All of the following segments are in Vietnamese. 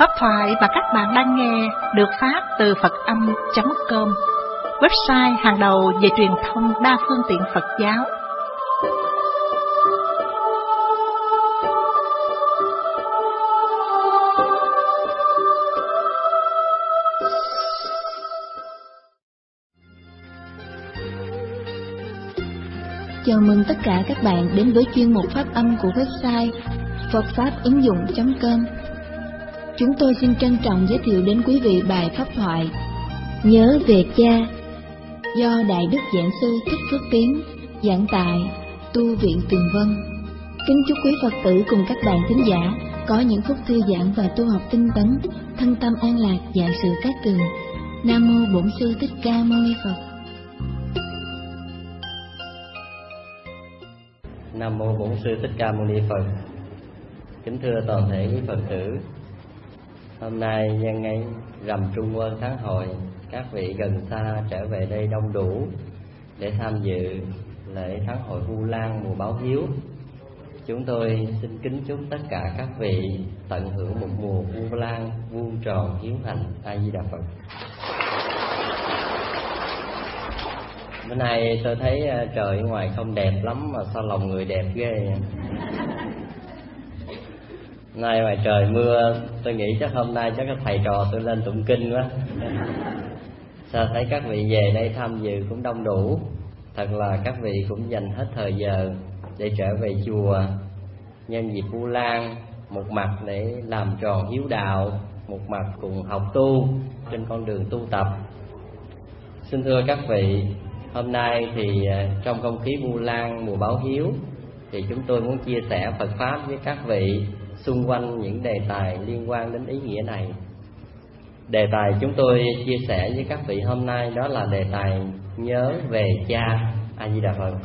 Pháp thoại mà các bạn đang nghe được phát từ Phật-âm.com, website hàng đầu về truyền thông đa phương tiện Phật giáo. Chào mừng tất cả các bạn đến với chuyên mục Pháp âm của website phậtfáp-ứng-dụng.com. Chúng tôi xin trân trọng giới thiệu đến quý vị bài pháp thoại Nhớ về cha do Đại Đức Giảng Sư Thích Phước Tiến giảng tại Tu viện Tuyền Vân. Kính chúc quý Phật tử cùng các bạn thính giả có những phút thư giãn và tu học tinh tấn, thân tâm an lạc, vạn sự cát tường. Nam mô Bổn Sư Thích Ca Mâu Ni Phật. Nam mô Bổn Sư Thích Ca Mâu Ni Phật. Kính thưa toàn thể quý Phật tử, hôm nay nhân ngày rằm Trung Quân tháng Hội, các vị gần xa trở về đây đông đủ để tham dự lễ tháng hội Vu Lan mùa báo hiếu. Chúng tôi xin kính chúc tất cả các vị tận hưởng một mùa Vu Lan vuông tròn hiếu hạnh. A Di Đà Phật. Bữa nay tôi thấy trời ngoài không đẹp lắm mà sao lòng người đẹp ghê. Nay ngoài trời mưa, tôi nghĩ chắc hôm nay chắc thầy trò tôi lên tụng kinh quá. Sao thấy các vị về đây tham dự cũng đông đủ. Thật là các vị cũng dành hết thời giờ để trở về chùa nhân dịp Vu Lan, một mặt để làm tròn hiếu đạo, một mặt cùng học tu trên con đường tu tập. Xin thưa các vị, hôm nay thì trong không khí Vu Lan mùa báo hiếu thì chúng tôi muốn chia sẻ Phật Pháp với các vị xung quanh những đề tài liên quan đến ý nghĩa này. Đề tài chúng tôi chia sẻ với các vị hôm nay đó là đề tài nhớ về cha. A Di Đà Phật.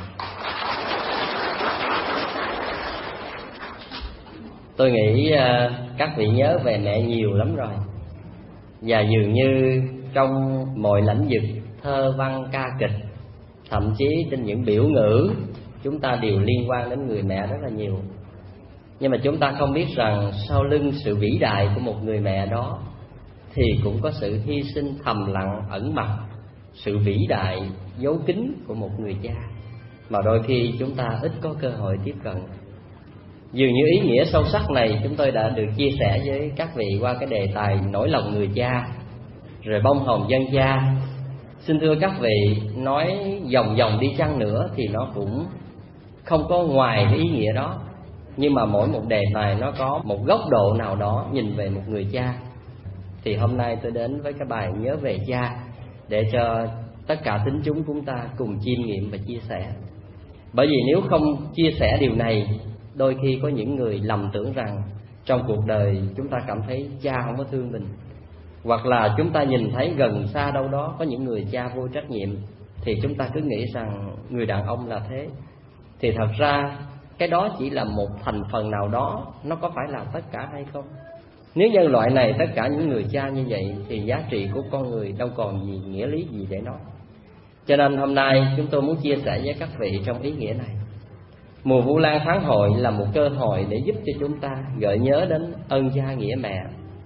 Tôi nghĩ các vị nhớ về mẹ nhiều lắm rồi. Và dường như trong mọi lĩnh vực thơ văn ca kịch, thậm chí trên những biểu ngữ, chúng ta đều liên quan đến người mẹ rất là nhiều. Nhưng mà chúng ta không biết rằng sau lưng sự vĩ đại của một người mẹ đó thì cũng có sự hy sinh thầm lặng ẩn mật, sự vĩ đại giấu kín của một người cha mà đôi khi chúng ta ít có cơ hội tiếp cận. Dường như ý nghĩa sâu sắc này chúng tôi đã được chia sẻ với các vị qua cái đề tài nỗi lòng người cha, rồi bông hồng dân cha. Xin thưa các vị, nói vòng vòng đi chăng nữa thì nó cũng không có ngoài cái ý nghĩa đó. Nhưng mà mỗi một đề tài nó có một góc độ nào đó nhìn về một người cha. Thì hôm nay tôi đến với cái bài nhớ về cha để cho tất cả tín chúng chúng ta cùng chiêm nghiệm và chia sẻ. Bởi vì nếu không chia sẻ điều này, đôi khi có những người lầm tưởng rằng trong cuộc đời chúng ta cảm thấy cha không có thương mình, hoặc là chúng ta nhìn thấy gần xa đâu đó có những người cha vô trách nhiệm, thì chúng ta cứ nghĩ rằng người đàn ông là thế. Thì thật ra cái đó chỉ là một thành phần nào đó, nó có phải là tất cả hay không? Nếu nhân loại này tất cả những người cha như vậy thì giá trị của con người đâu còn gì, nghĩa lý gì để nói. Cho nên hôm nay chúng tôi muốn chia sẻ với các vị trong ý nghĩa này. Mùa Vu Lan tháng hội là một cơ hội để giúp cho chúng ta gợi nhớ đến ơn cha nghĩa mẹ.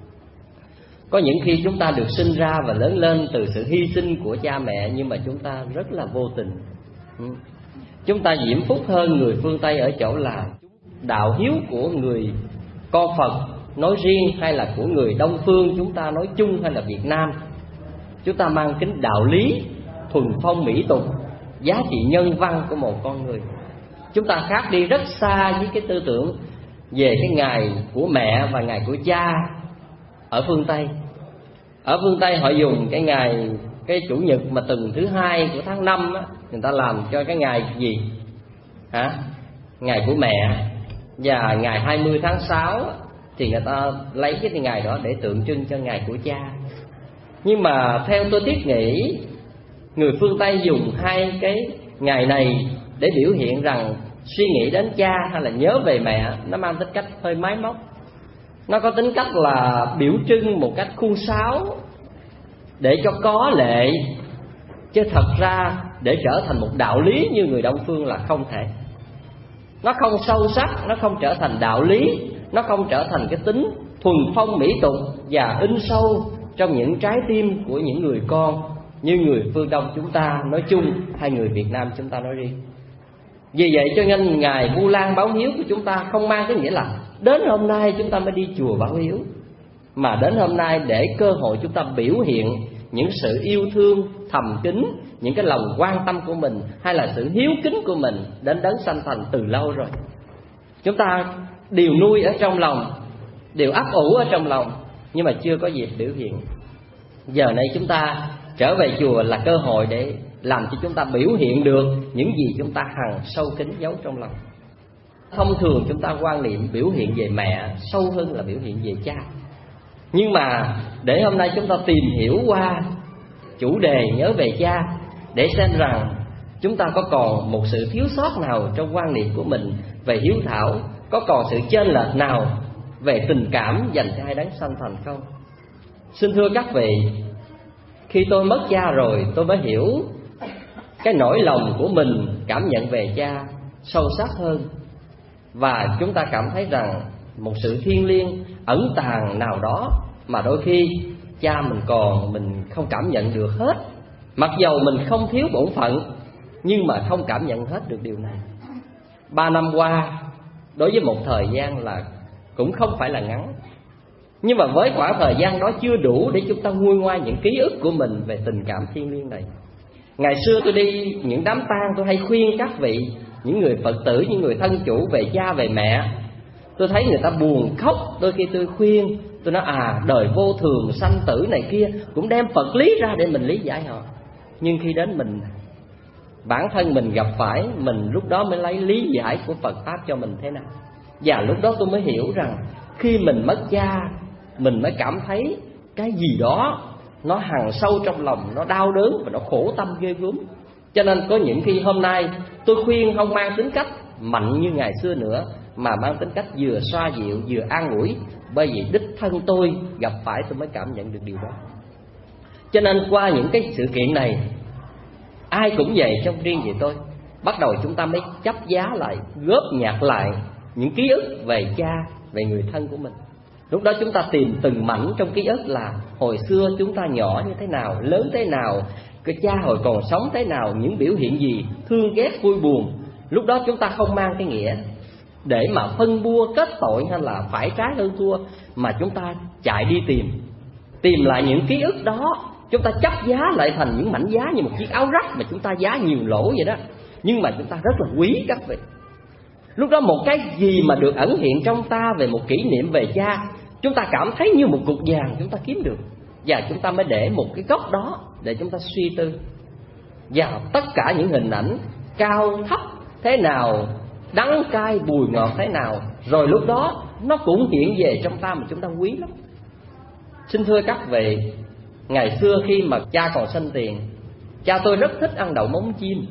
Có những khi chúng ta được sinh ra và lớn lên từ sự hy sinh của cha mẹ, nhưng mà chúng ta rất là vô tình. Chúng ta diễm phúc hơn người phương Tây ở chỗ là đạo hiếu của người con Phật nói riêng, hay là của người Đông phương chúng ta nói chung, hay là Việt Nam, chúng ta mang kính đạo lý, thuần phong mỹ tục, giá trị nhân văn của một con người. Chúng ta khác đi rất xa với cái tư tưởng về cái ngày của mẹ và ngày của cha ở phương Tây. Ở phương Tây họ dùng cái ngày, cái chủ nhật mà tuần thứ 2 của tháng 5 á, người ta làm cho cái ngày gì? Ngày của mẹ. Và ngày 20 tháng 6 thì người ta lấy cái ngày đó để tượng trưng cho ngày của cha. Nhưng mà theo tôi thiết nghĩ, người phương Tây dùng hai cái ngày này để biểu hiện rằng suy nghĩ đến cha hay là nhớ về mẹ nó mang tính cách hơi máy móc. Nó có tính cách là biểu trưng một cách khuôn sáo để cho có lệ, chứ thật ra để trở thành một đạo lý như người Đông phương là không thể. Nó không sâu sắc, nó không trở thành đạo lý, nó không trở thành cái tính thuần phong mỹ tục và in sâu trong những trái tim của những người con như người phương Đông chúng ta nói chung hay người Việt Nam chúng ta nói riêng. Vì vậy cho nên ngày Vu Lan báo hiếu của chúng ta không mang cái nghĩa là đến hôm nay chúng ta mới đi chùa báo hiếu, mà đến hôm nay để cơ hội chúng ta biểu hiện những sự yêu thương thầm kín, những cái lòng quan tâm của mình hay là sự hiếu kính của mình đến đấng sanh thành từ lâu rồi. Chúng ta đều nuôi ở trong lòng, đều ấp ủ ở trong lòng, nhưng mà chưa có dịp biểu hiện. Giờ này chúng ta trở về chùa là cơ hội để làm cho chúng ta biểu hiện được những gì chúng ta hằng sâu kín giấu trong lòng. Thông thường chúng ta quan niệm biểu hiện về mẹ sâu hơn là biểu hiện về cha. Nhưng mà để hôm nay chúng ta tìm hiểu qua chủ đề nhớ về cha, để xem rằng chúng ta có còn một sự thiếu sót nào trong quan niệm của mình về hiếu thảo, có còn sự chênh lệch nào về tình cảm dành cho hai đấng sanh thành không. Xin thưa các vị, khi tôi mất cha rồi tôi mới hiểu cái nỗi lòng của mình cảm nhận về cha sâu sắc hơn. Và chúng ta cảm thấy rằng một sự thiêng liêng ẩn tàng nào đó mà đôi khi cha mình còn mình không cảm nhận được hết. Mặc dầu mình không thiếu bổn phận, nhưng mà không cảm nhận hết được điều này. 3 năm qua đối với một thời gian là cũng không phải là ngắn, nhưng mà với khoảng thời gian đó chưa đủ để chúng ta nguôi ngoai những ký ức của mình về tình cảm thiêng liêng này. Ngày xưa tôi đi những đám tang, tôi hay khuyên các vị, những người Phật tử, những người thân chủ về cha về mẹ. Tôi thấy người ta buồn khóc, đôi khi tôi khuyên, tôi nói đời vô thường sanh tử này kia cũng đem Phật lý ra để mình lý giải họ. Nhưng khi đến mình, bản thân mình gặp phải, mình lúc đó mới lấy lý giải của Phật Pháp cho mình thế nào. Và lúc đó tôi mới hiểu rằng khi mình mất cha, mình mới cảm thấy cái gì đó nó hằn sâu trong lòng, nó đau đớn và nó khổ tâm ghê gớm. Cho nên có những khi hôm nay tôi khuyên không mang tính cách mạnh như ngày xưa nữa, mà mang tính cách vừa xoa dịu vừa an ủi, bởi vì đích thân tôi gặp phải tôi mới cảm nhận được điều đó. Cho nên qua những cái sự kiện này, ai cũng vậy, trong riêng về tôi, bắt đầu chúng ta mới chấp giá lại, góp nhặt lại những ký ức về cha, về người thân của mình. Lúc đó chúng ta tìm từng mảnh trong ký ức là hồi xưa chúng ta nhỏ như thế nào, lớn thế nào, cái cha hồi còn sống thế nào, những biểu hiện gì, thương ghét vui buồn. Lúc đó chúng ta không mang cái nghĩa để mà phân bua kết tội hay là phải trái hơn thua, mà chúng ta chạy đi tìm lại những ký ức đó. Chúng ta chấp giá lại thành những mảnh giá như một chiếc áo rách mà chúng ta giá nhiều lỗ vậy đó, nhưng mà chúng ta rất là quý các vị. Lúc đó một cái gì mà được ẩn hiện trong ta về một kỷ niệm về cha, chúng ta cảm thấy như một cục vàng chúng ta kiếm được, và chúng ta mới để một cái góc đó để chúng ta suy tư. Và tất cả những hình ảnh cao thấp thế nào, đắng cay bùi ngọt thế nào, rồi lúc đó nó cũng hiện về trong ta mà chúng ta quý lắm. Xin thưa các vị, ngày xưa khi mà cha còn sinh tiền, cha tôi rất thích ăn đậu móng chim.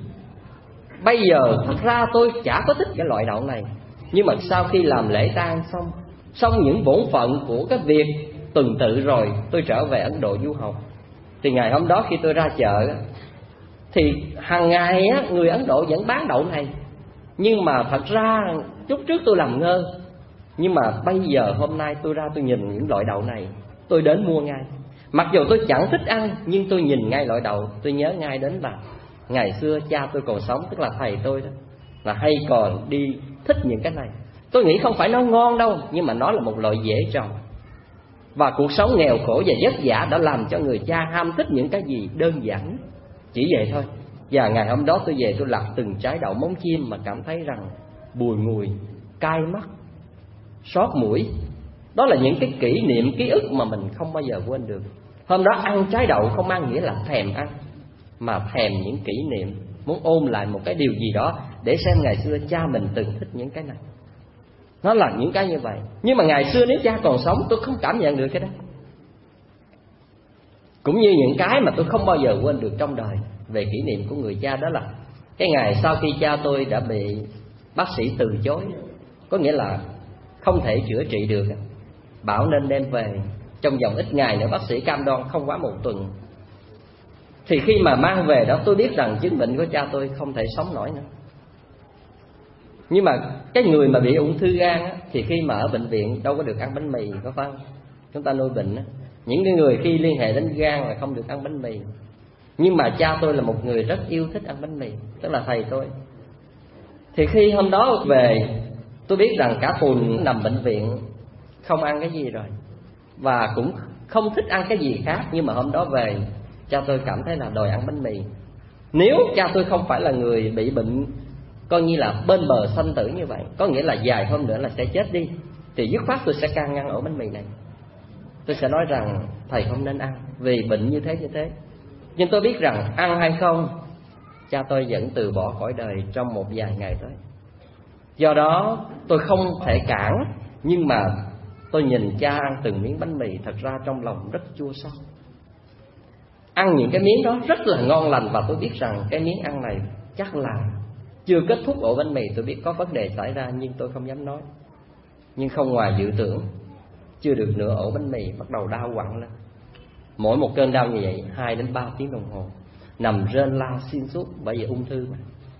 Bây giờ thật ra tôi chả có thích cái loại đậu này, nhưng mà sau khi làm lễ tang xong những bổn phận của cái việc tuần tự rồi, tôi trở về Ấn Độ du học. Thì ngày hôm đó khi tôi ra chợ thì hàng ngày á, người Ấn Độ vẫn bán đậu này. Nhưng mà thật ra chút trước tôi làm ngơ, nhưng mà bây giờ hôm nay tôi ra tôi nhìn những loại đậu này, tôi đến mua ngay. Mặc dù tôi chẳng thích ăn, nhưng tôi nhìn ngay loại đậu, tôi nhớ ngay đến là ngày xưa cha tôi còn sống, tức là thầy tôi đó, là hay còn đi thích những cái này. Tôi nghĩ không phải nó ngon đâu, nhưng mà nó là một loại dễ trồng. Và cuộc sống nghèo khổ và vất vả đã làm cho người cha ham thích những cái gì đơn giản, chỉ vậy thôi. Và ngày hôm đó tôi về tôi lặt từng trái đậu móng chim mà cảm thấy rằng bùi ngùi, cay mắt, xót mũi. Đó là những cái kỷ niệm, ký ức mà mình không bao giờ quên được. Hôm đó ăn trái đậu không mang nghĩa là thèm ăn, mà thèm những kỷ niệm, muốn ôm lại một cái điều gì đó để xem ngày xưa cha mình từng thích những cái này. Nó là những cái như vậy. Nhưng mà ngày xưa nếu cha còn sống tôi không cảm nhận được cái đó. Cũng như những cái mà tôi không bao giờ quên được trong đời về kỷ niệm của người cha, đó là cái ngày sau khi cha tôi đã bị bác sĩ từ chối, có nghĩa là không thể chữa trị được, bảo nên đem về trong vòng ít ngày nữa, bác sĩ cam đoan không quá 1 tuần. Thì khi mà mang về đó tôi biết rằng chứng bệnh của cha tôi không thể sống nổi nữa. Nhưng mà cái người mà bị ung thư gan á, thì khi mà ở bệnh viện đâu có được ăn bánh mì, có phải không? Chúng ta nuôi bệnh á, những cái người khi liên hệ đến gan là không được ăn bánh mì. Nhưng mà cha tôi là một người rất yêu thích ăn bánh mì, tức là thầy tôi. Thì khi hôm đó về, tôi biết rằng cả tuần nằm bệnh viện, không ăn cái gì rồi, và cũng không thích ăn cái gì khác. Nhưng mà hôm đó về, cha tôi cảm thấy là đòi ăn bánh mì. Nếu cha tôi không phải là người bị bệnh coi như là bên bờ sanh tử như vậy, có nghĩa là vài hôm nữa là sẽ chết đi, thì dứt khoát tôi sẽ can ngăn ổ bánh mì này. Tôi sẽ nói rằng thầy không nên ăn vì bệnh như thế. Nhưng tôi biết rằng ăn hay không, cha tôi vẫn từ bỏ cõi đời trong một vài ngày tới. Do đó tôi không thể cản, nhưng mà tôi nhìn cha ăn từng miếng bánh mì, thật ra trong lòng rất chua xót. Ăn những cái miếng đó rất là ngon lành, và tôi biết rằng cái miếng ăn này chắc là chưa kết thúc ổ bánh mì. Tôi biết có vấn đề xảy ra nhưng tôi không dám nói. Nhưng không ngoài dự tưởng, chưa được nửa ổ bánh mì bắt đầu đau quặn lên. Mỗi một cơn đau như vậy 2 đến 3 tiếng đồng hồ, nằm rên la xuyên suốt, bởi vì ung thư mà.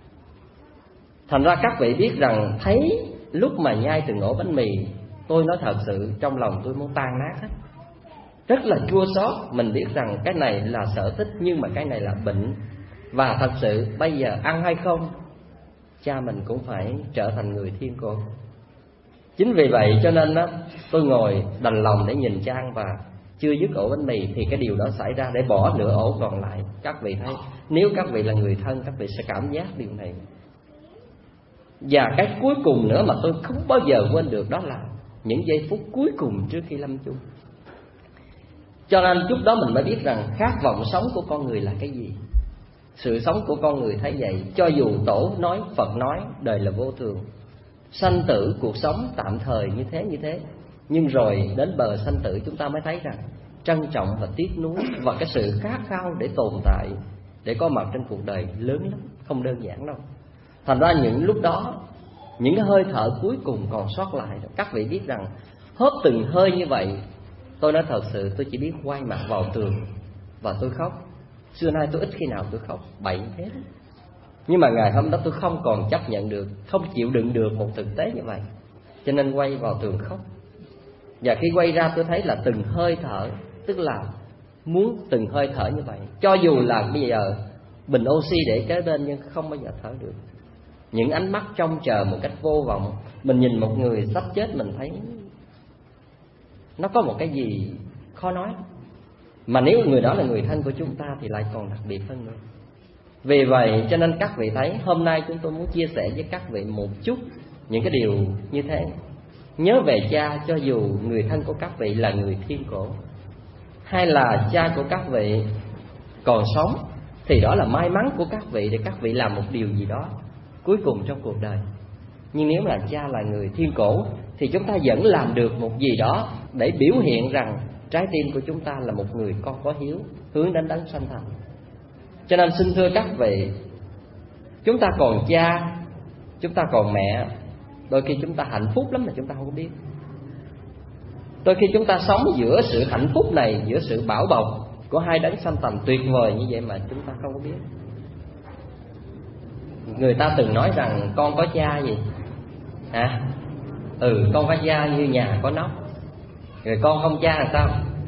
Thành ra các vị biết rằng, thấy lúc mà nhai từng ổ bánh mì, tôi nói thật sự trong lòng tôi muốn tan nát hết, rất là chua xót. Mình biết rằng cái này là sở thích, nhưng mà cái này là bệnh. Và thật sự bây giờ ăn hay không, cha mình cũng phải trở thành người thiên cổ. Chính vì vậy cho nên đó, tôi ngồi đành lòng để nhìn cha ăn, và chưa dứt ổ bánh mì thì cái điều đó xảy ra, để bỏ nửa ổ còn lại. Các vị thấy, nếu các vị là người thân, các vị sẽ cảm giác điều này. Và cái cuối cùng nữa mà tôi không bao giờ quên được, đó là những giây phút cuối cùng trước khi lâm chung. Cho nên lúc đó mình mới biết rằng khát vọng sống của con người là cái gì. Sự sống của con người thấy vậy. Cho dù Tổ nói, Phật nói, đời là vô thường, sanh tử cuộc sống tạm thời như thế, nhưng rồi đến bờ sanh tử chúng ta mới thấy rằng trân trọng và tiếc nuối, và cái sự khát khao để tồn tại, để có mặt trên cuộc đời lớn lắm, không đơn giản đâu. Thành ra những lúc đó, những cái hơi thở cuối cùng còn sót lại, các vị biết rằng hớp từng hơi như vậy, tôi nói thật sự tôi chỉ biết quay mặt vào tường và tôi khóc. Xưa nay tôi ít khi nào tôi khóc bậy thế. Nhưng mà ngày hôm đó tôi không còn chấp nhận được, không chịu đựng được một thực tế như vậy, cho nên quay vào tường khóc. Và khi quay ra tôi thấy là từng hơi thở, tức là muốn từng hơi thở như vậy. Cho dù là bây giờ bình oxy để kế bên nhưng không bao giờ thở được. Những ánh mắt trông chờ một cách vô vọng. Mình nhìn một người sắp chết mình thấy nó có một cái gì khó nói. Mà nếu người đó là người thân của chúng ta thì lại còn đặc biệt hơn nữa. Vì vậy cho nên các vị thấy hôm nay chúng tôi muốn chia sẻ với các vị một chút những cái điều như thế. Nhớ về cha, cho dù người thân của các vị là người thiên cổ, hay là cha của các vị còn sống, thì đó là may mắn của các vị để các vị làm một điều gì đó cuối cùng trong cuộc đời. Nhưng nếu là cha là người thiên cổ thì chúng ta vẫn làm được một gì đó để biểu hiện rằng trái tim của chúng ta là một người con có hiếu, hướng đến đấng sanh thành. Cho nên xin thưa các vị, chúng ta còn cha, chúng ta còn mẹ, đôi khi chúng ta hạnh phúc lắm mà chúng ta không biết. Đôi khi chúng ta sống giữa sự hạnh phúc này, giữa sự bảo bọc của hai đấng sanh thành tuyệt vời như vậy mà chúng ta không có biết. Người ta từng nói rằng con có cha gì? Con có cha như nhà có nóc. Rồi con không cha là sao?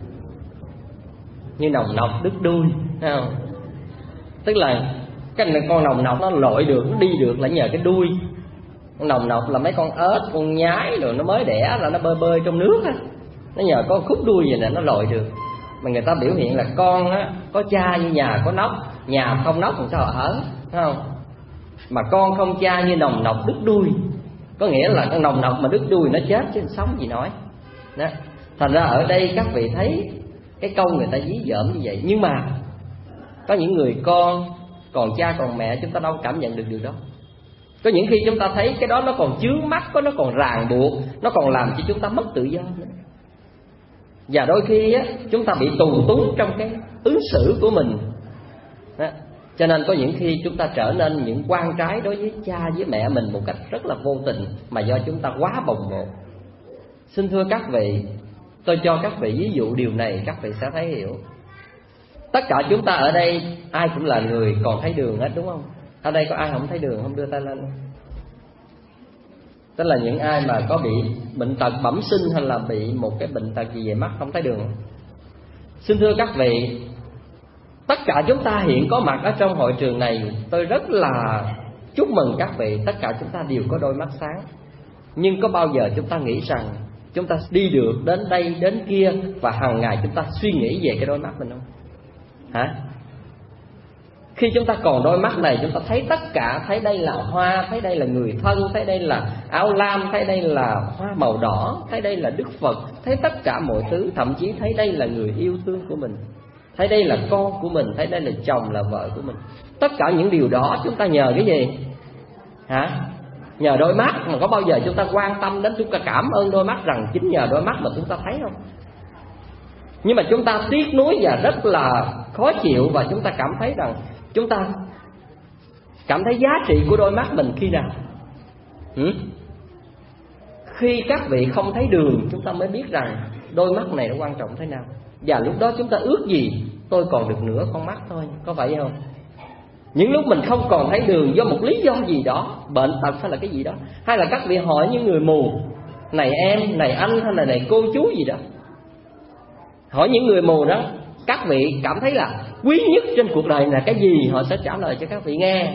Như nòng nọc đứt đuôi, thấy không? Tức là cái này con nòng nọc nó lội được, nó đi được là nhờ cái đuôi. Con nòng nọc là mấy con ếch, con nhái rồi nó mới đẻ là nó bơi bơi trong nước á, nó nhờ có khúc đuôi vậy nè nó lội được. Mà người ta biểu hiện là con á có cha như nhà có nóc, nhà không nóc làm sao ở, thấy không? Mà con không cha như nòng nọc đứt đuôi, có nghĩa là con nòng nọc mà đứt đuôi nó chết chứ sống gì nói đó. Thành ra ở đây các vị thấy cái câu người ta dí dỏm như vậy. Nhưng mà có những người con còn cha còn mẹ chúng ta đâu cảm nhận được điều đó. Có những khi chúng ta thấy cái đó nó còn chướng mắt, nó còn ràng buộc, nó còn làm cho chúng ta mất tự do nữa. Và đôi khi á, chúng ta bị tù túng trong cái ứng xử của mình đó. Cho nên có những khi chúng ta trở nên những quan trái đối với cha với mẹ mình một cách rất là vô tình, mà do chúng ta quá bồng bột. Xin thưa các vị, tôi cho các vị ví dụ điều này các vị sẽ thấy hiểu. Tất cả chúng ta ở đây ai cũng là người còn thấy đường hết, đúng không? Ở đây có ai không thấy đường không? Đưa tay lên. tức là những ai mà có bị bệnh tật bẩm sinh hay là bị một cái bệnh tật gì về mắt không thấy đường. Xin thưa các vị, tất cả chúng ta hiện có mặt ở trong hội trường này, tôi rất là chúc mừng các vị. Tất cả chúng ta đều có đôi mắt sáng. Nhưng có bao giờ chúng ta nghĩ rằng chúng ta đi được đến đây đến kia và hàng ngày chúng ta suy nghĩ về cái đôi mắt mình không? Hả? Khi chúng ta còn đôi mắt này, chúng ta thấy tất cả, thấy đây là hoa, thấy đây là người thân, thấy đây là áo lam, thấy đây là hoa màu đỏ, thấy đây là Đức Phật, thấy tất cả mọi thứ, thậm chí thấy đây là người yêu thương của mình, thấy đây là con của mình, thấy đây là chồng, là vợ của mình. Tất cả những điều đó chúng ta nhờ cái gì? Hả? Nhờ đôi mắt. Mà có bao giờ chúng ta quan tâm đến, chúng ta cảm ơn đôi mắt rằng chính nhờ đôi mắt mà chúng ta thấy không? Nhưng mà chúng ta tiếc nuối và rất là khó chịu, và chúng ta cảm thấy rằng chúng ta cảm thấy giá trị của đôi mắt mình khi nào? Khi các vị không thấy đường, chúng ta mới biết rằng đôi mắt này nó quan trọng thế nào. Và lúc đó chúng ta ước gì tôi còn được nửa con mắt thôi, có phải không? Những lúc mình không còn thấy đường do một lý do gì đó, bệnh tật hay là cái gì đó, hay là các vị hỏi những người mù, này em, này anh, hay là này cô chú gì đó, hỏi những người mù đó, các vị cảm thấy là quý nhất trên cuộc đời là cái gì, họ sẽ trả lời cho các vị nghe.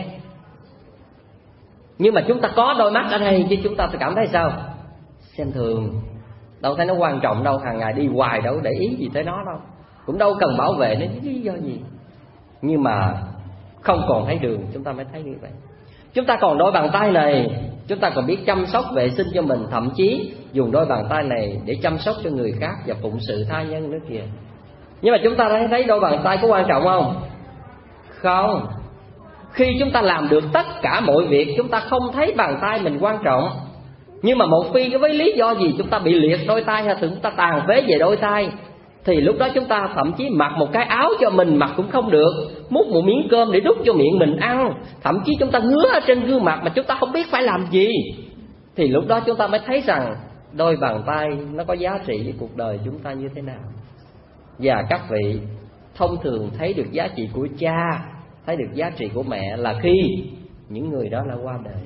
Nhưng mà chúng ta có đôi mắt ở đây chứ chúng ta cảm thấy sao? Xem thường, đâu thấy nó quan trọng đâu, hàng ngày đi hoài đâu để ý gì tới nó đâu, cũng đâu cần bảo vệ nó lý do gì. Nhưng mà không còn thấy đường, chúng ta mới thấy như vậy. Chúng ta còn đôi bàn tay này, chúng ta còn biết chăm sóc vệ sinh cho mình, thậm chí dùng đôi bàn tay này để chăm sóc cho người khác và phụng sự tha nhân nữa kìa. Nhưng mà chúng ta thấy đôi bàn tay có quan trọng không? Không. Khi chúng ta làm được tất cả mọi việc, chúng ta không thấy bàn tay mình quan trọng. Nhưng mà một khi với lý do gì chúng ta bị liệt đôi tay, hay chúng ta tàn phế về đôi tay, thì lúc đó chúng ta thậm chí mặc một cái áo cho mình mặc cũng không được, múc một miếng cơm để đút cho miệng mình ăn, thậm chí chúng ta ngứa ở trên gương mặt mà chúng ta không biết phải làm gì. Thì lúc đó chúng ta mới thấy rằng đôi bàn tay nó có giá trị với cuộc đời chúng ta như thế nào. Và các vị thông thường thấy được giá trị của cha, thấy được giá trị của mẹ là khi những người đó đã qua đời.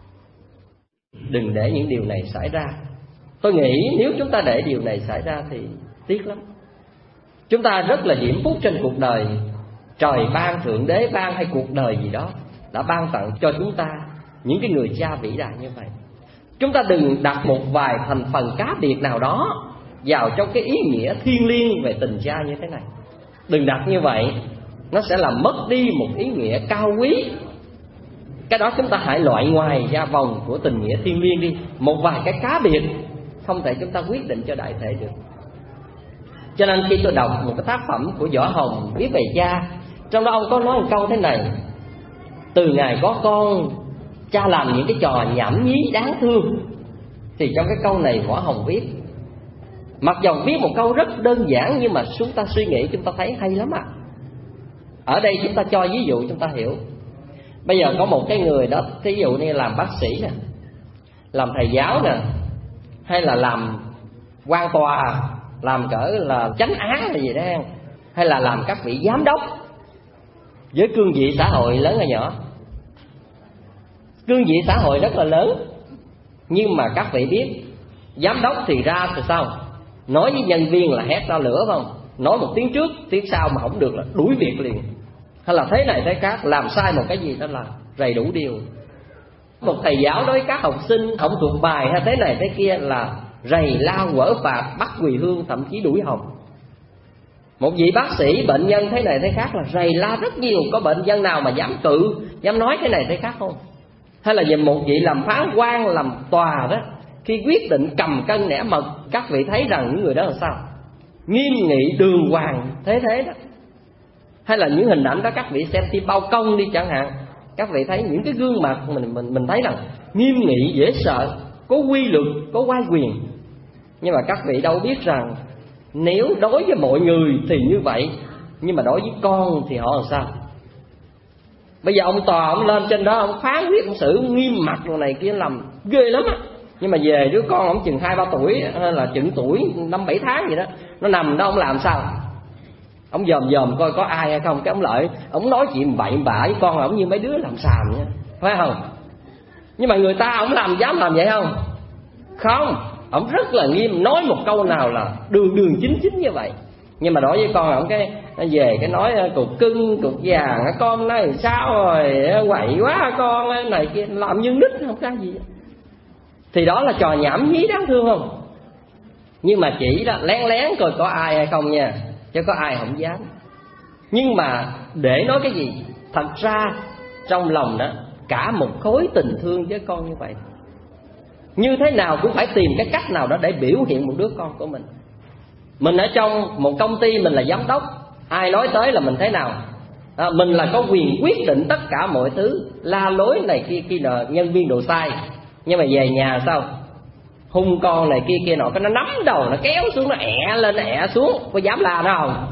Đừng để những điều này xảy ra. Tôi nghĩ nếu chúng ta để điều này xảy ra thì tiếc lắm. Chúng ta rất là diễm phúc trên cuộc đời, trời ban, thượng đế ban hay cuộc đời gì đó đã ban tặng cho chúng ta những cái người cha vĩ đại như vậy. Chúng ta đừng đặt một vài thành phần cá biệt nào đó vào trong cái ý nghĩa thiêng liêng về tình cha như thế này. Đừng đặt như vậy, nó sẽ làm mất đi một ý nghĩa cao quý. Cái đó chúng ta hãy loại ngoài ra vòng của tình nghĩa thiêng liêng đi. Một vài cái cá biệt không thể chúng ta quyết định cho đại thể được. Cho nên khi tôi đọc một cái tác phẩm của Võ Hồng viết về cha, trong đó ông có nói một câu thế này: từ ngày có con, cha làm những cái trò nhảm nhí đáng thương. Thì trong cái câu này Võ Hồng viết, mặc dầu viết một câu rất đơn giản, nhưng mà chúng ta suy nghĩ chúng ta thấy hay lắm ạ. Ở đây chúng ta cho ví dụ chúng ta hiểu. Bây giờ có một cái người đó, thí dụ như làm bác sĩ nè, làm thầy giáo nè, hay là làm quan tòa, làm cỡ là chánh án hay gì đó, hay là làm các vị giám đốc với cương vị xã hội lớn hay nhỏ. Cương vị xã hội rất là lớn, nhưng mà các vị biết giám đốc thì ra thì sao? Nói với nhân viên là hét ra lửa, phải không? Nói một tiếng trước, tiếng sau mà không được là đuổi việc liền. Hay là thế này thế khác, làm sai một cái gì đó là rầy đủ điều. Một thầy giáo đối với các học sinh không thuộc bài hay thế này thế kia là rầy la quở phạt, bắt quỳ hương, thậm chí đuổi học. Một vị bác sĩ bệnh nhân thế này thế khác là rầy la rất nhiều. Có bệnh nhân nào mà dám cự, dám nói thế này thế khác không? Hay là về một vị làm phán quan, làm tòa đó, khi quyết định cầm cân nẻ mật, các vị thấy rằng những người đó là sao? Nghiêm nghị đường hoàng thế đó. Hay là những hình ảnh đó các vị xem phim Bao Công đi chẳng hạn, các vị thấy những cái gương mặt mình thấy rằng nghiêm nghị dễ sợ, có quy luật, có oai quyền. Nhưng mà các vị đâu biết rằng nếu đối với mọi người thì như vậy, nhưng mà đối với con thì họ làm sao? Bây giờ ông tòa ông lên trên đó, ông phán quyết, ông xử nghiêm mặt rồi này kia, làm ghê lắm á. Nhưng mà về đứa con ông chừng 2-3 tuổi, hay là chừng tuổi 5-7 tháng gì đó, nó nằm đó, ông làm sao? Ông dòm coi có ai hay không, cái ông lợi ông nói chuyện bậy bạ với con ông như mấy đứa làm xàm nha, phải không? Nhưng mà người ta ông dám làm vậy không? Không, ông rất là nghiêm, nói một câu nào là đường chính như vậy. Nhưng mà đối với con ông cái về cái nói cục cưng cục vàng, con nói sao rồi quậy quá con này kia, làm như nít không khác gì. Thì đó là trò nhảm nhí đáng thương không? Nhưng mà chỉ là lén lén coi có ai hay không nha, chứ có ai không dám. Nhưng mà để nói cái gì, thật ra trong lòng đó cả một khối tình thương với con như vậy. Như thế nào cũng phải tìm cái cách nào đó để biểu hiện một đứa con của mình. Mình ở trong một công ty, mình là giám đốc, ai nói tới là mình thế nào, mình là có quyền quyết định tất cả mọi thứ, la lối này kia nọ, nhân viên đồ sai. Nhưng mà về nhà sao? Hung con này kia nọ, nó nắm đầu, nó kéo xuống, nó ẹ lên, nó ẹ xuống. Có dám la nó không?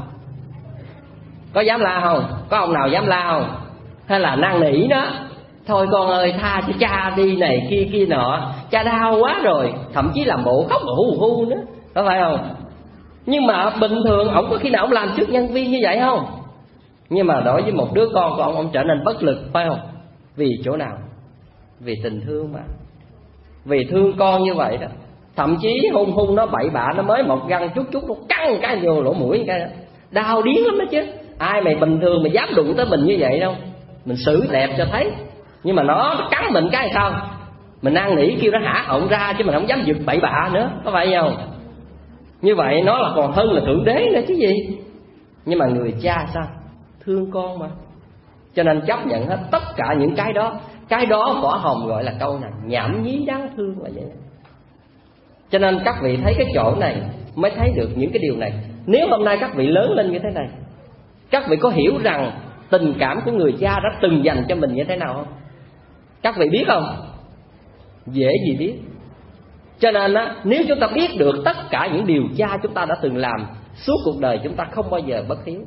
Có dám la không? Có ông nào dám la không? Hay là năn nỉ nó, thôi con ơi tha cho cha đi này kia nọ, cha đau quá rồi. Thậm chí làm bộ khóc hu nữa, có phải không? Nhưng mà bình thường ông có khi nào ông làm trước nhân viên như vậy không? Nhưng mà đối với một đứa con của ông trở nên bất lực, phải không? Vì chỗ nào? Vì tình thương mà. Vì thương con như vậy đó. Thậm chí hung nó bậy bạ, nó mới một găng chút nó căng cái vô lỗ mũi cái, đau điếng lắm đó chứ. Ai mày bình thường mà dám đụng tới mình như vậy đâu, mình xử đẹp cho thấy. Nhưng mà nó cắn mình cái sao? Mình năn nỉ kêu nó hả họng ra, chứ mình không dám giật bậy bạ nữa, có phải không? Như vậy nó là còn hơn là thượng đế nữa chứ gì. Nhưng mà người cha sao? Thương con mà, cho nên chấp nhận hết tất cả những cái đó. Cái đó Võ Hồng gọi là câu này nhảm nhí đáng thương là vậy. Cho nên các vị thấy cái chỗ này mới thấy được những cái điều này. Nếu hôm nay các vị lớn lên như thế này, các vị có hiểu rằng tình cảm của người cha đã từng dành cho mình như thế nào không? Các vị biết không? Dễ gì biết. Cho nên á, nếu chúng ta biết được tất cả những điều cha chúng ta đã từng làm, suốt cuộc đời chúng ta không bao giờ bất hiếu.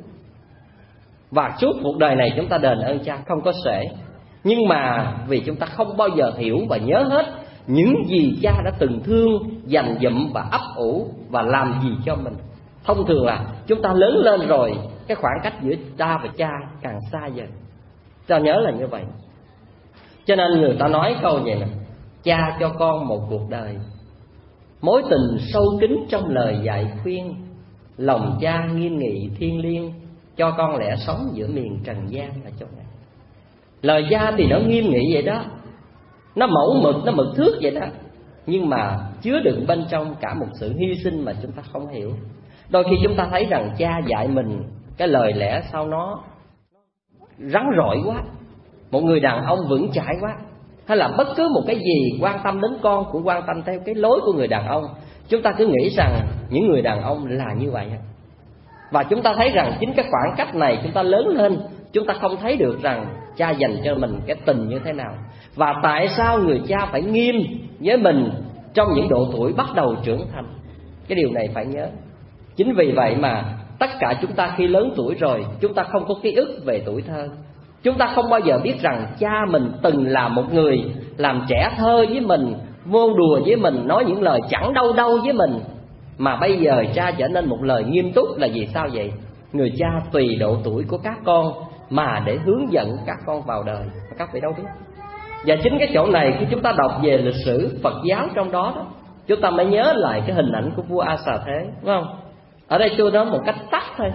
Và suốt cuộc đời này chúng ta đền ơn cha không có xuể. Nhưng mà vì chúng ta không bao giờ hiểu và nhớ hết những gì cha đã từng thương, dành dụm và ấp ủ và làm gì cho mình. Thông thường là chúng ta lớn lên rồi, cái khoảng cách giữa ta và cha càng xa dần. Ta nhớ là như vậy. Cho nên người ta nói câu vậy nè: cha cho con một cuộc đời, mối tình sâu kín trong lời dạy khuyên, lòng cha nghiêm nghị thiêng liêng, cho con lẽ sống giữa miền trần gian là chỗ này. Lời cha thì nó nghiêm nghị vậy đó, nó mẫu mực, nó mực thước vậy đó, nhưng mà chứa đựng bên trong cả một sự hy sinh mà chúng ta không hiểu. Đôi khi chúng ta thấy rằng cha dạy mình cái lời lẽ sao nó rắn rỏi quá, một người đàn ông vững chãi quá, hay là bất cứ một cái gì quan tâm đến con cũng quan tâm theo cái lối của người đàn ông. Chúng ta cứ nghĩ rằng những người đàn ông là như vậy. Và chúng ta thấy rằng chính cái khoảng cách này chúng ta lớn lên, chúng ta không thấy được rằng cha dành cho mình cái tình như thế nào. Và tại sao người cha phải nghiêm với mình trong những độ tuổi bắt đầu trưởng thành. Cái điều này phải nhớ. Chính vì vậy mà tất cả chúng ta khi lớn tuổi rồi, chúng ta không có ký ức về tuổi thơ. Chúng ta không bao giờ biết rằng cha mình từng là một người làm trẻ thơ với mình, vô đùa với mình, nói những lời chẳng đâu đâu với mình. Mà bây giờ cha trở nên một lời nghiêm túc là vì sao vậy? Người cha tùy độ tuổi của các con mà để hướng dẫn các con vào đời. Các vị đâu biết. Và chính cái chỗ này khi chúng ta đọc về lịch sử Phật giáo trong đó, chúng ta mới nhớ lại cái hình ảnh của vua A Xà Thế, đúng không? Ở đây tôi nói một cách tắt thôi.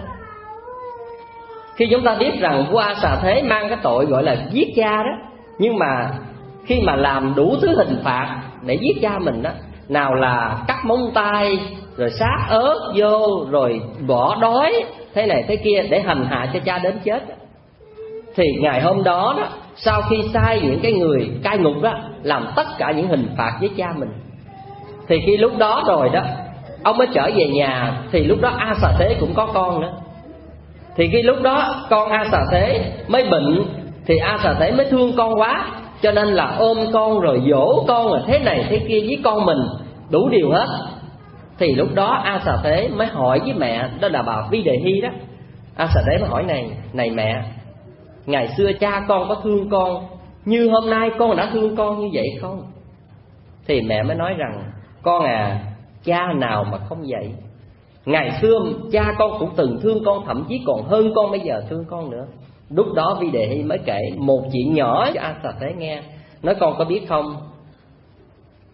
Khi chúng ta biết rằng vua A Xà Thế mang cái tội gọi là giết cha đó, nhưng mà khi mà làm đủ thứ hình phạt để giết cha mình đó, nào là cắt móng tay, rồi sát ớt vô, rồi bỏ đói thế này thế kia để hành hạ cho cha đến chết, thì ngày hôm đó đó, sau khi sai những cái người cai ngục đó làm tất cả những hình phạt với cha mình, thì khi lúc đó rồi đó, ông mới trở về nhà. Thì lúc đó A Xà Thế cũng có con nữa. Thì khi lúc đó con A Xà Thế mới bệnh, thì A Xà Thế mới thương con quá, cho nên là ôm con rồi dỗ con rồi thế này thế kia với con mình đủ điều hết. Thì lúc đó A Xà Thế mới hỏi với mẹ, đó là bà Vi Đề Hy đó. A Xà Thế mới hỏi này mẹ, ngày xưa cha con có thương con như hôm nay con đã thương con như vậy không? Thì mẹ mới nói rằng, con à, cha nào mà không vậy. Ngày xưa cha con cũng từng thương con, thậm chí còn hơn con bây giờ thương con nữa. Lúc đó Vi Đề Hy mới kể một chuyện nhỏ cho A Xà Thế nghe. Nói con có biết không,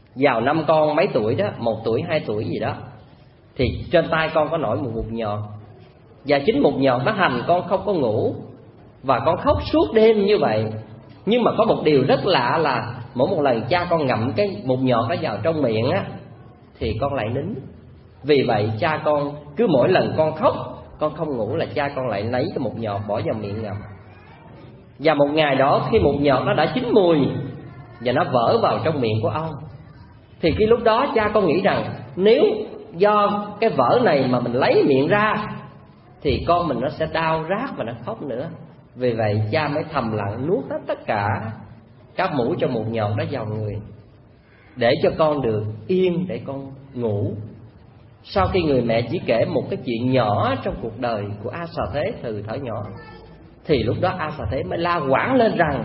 vào năm con mấy tuổi đó, 1 tuổi 2 tuổi gì đó, thì trên tay con có nổi một mụn nhọt. Và chính mụn nhọt nó hành con không có ngủ, và con khóc suốt đêm như vậy. Nhưng mà có một điều rất lạ là mỗi một lần cha con ngậm cái mụn nhọt đó vào trong miệng á, thì con lại nín. Vì vậy cha con cứ mỗi lần con khóc, con không ngủ là cha con lại lấy cái mụn nhọt bỏ vào miệng ngậm. Và một ngày đó khi mụn nhọt nó đã chín mùi và nó vỡ vào trong miệng của ông, thì cái lúc đó cha con nghĩ rằng nếu do cái vỡ này mà mình lấy miệng ra thì con mình nó sẽ đau rát và nó khóc nữa. Vì vậy cha mới thầm lặng nuốt hết tất cả các mũi cho mụn nhọt đó vào người, để cho con được yên để con ngủ. Sau khi người mẹ chỉ kể một cái chuyện nhỏ trong cuộc đời của A Xà Thế từ thuở nhỏ, thì lúc đó A Xà Thế mới la quảng lên rằng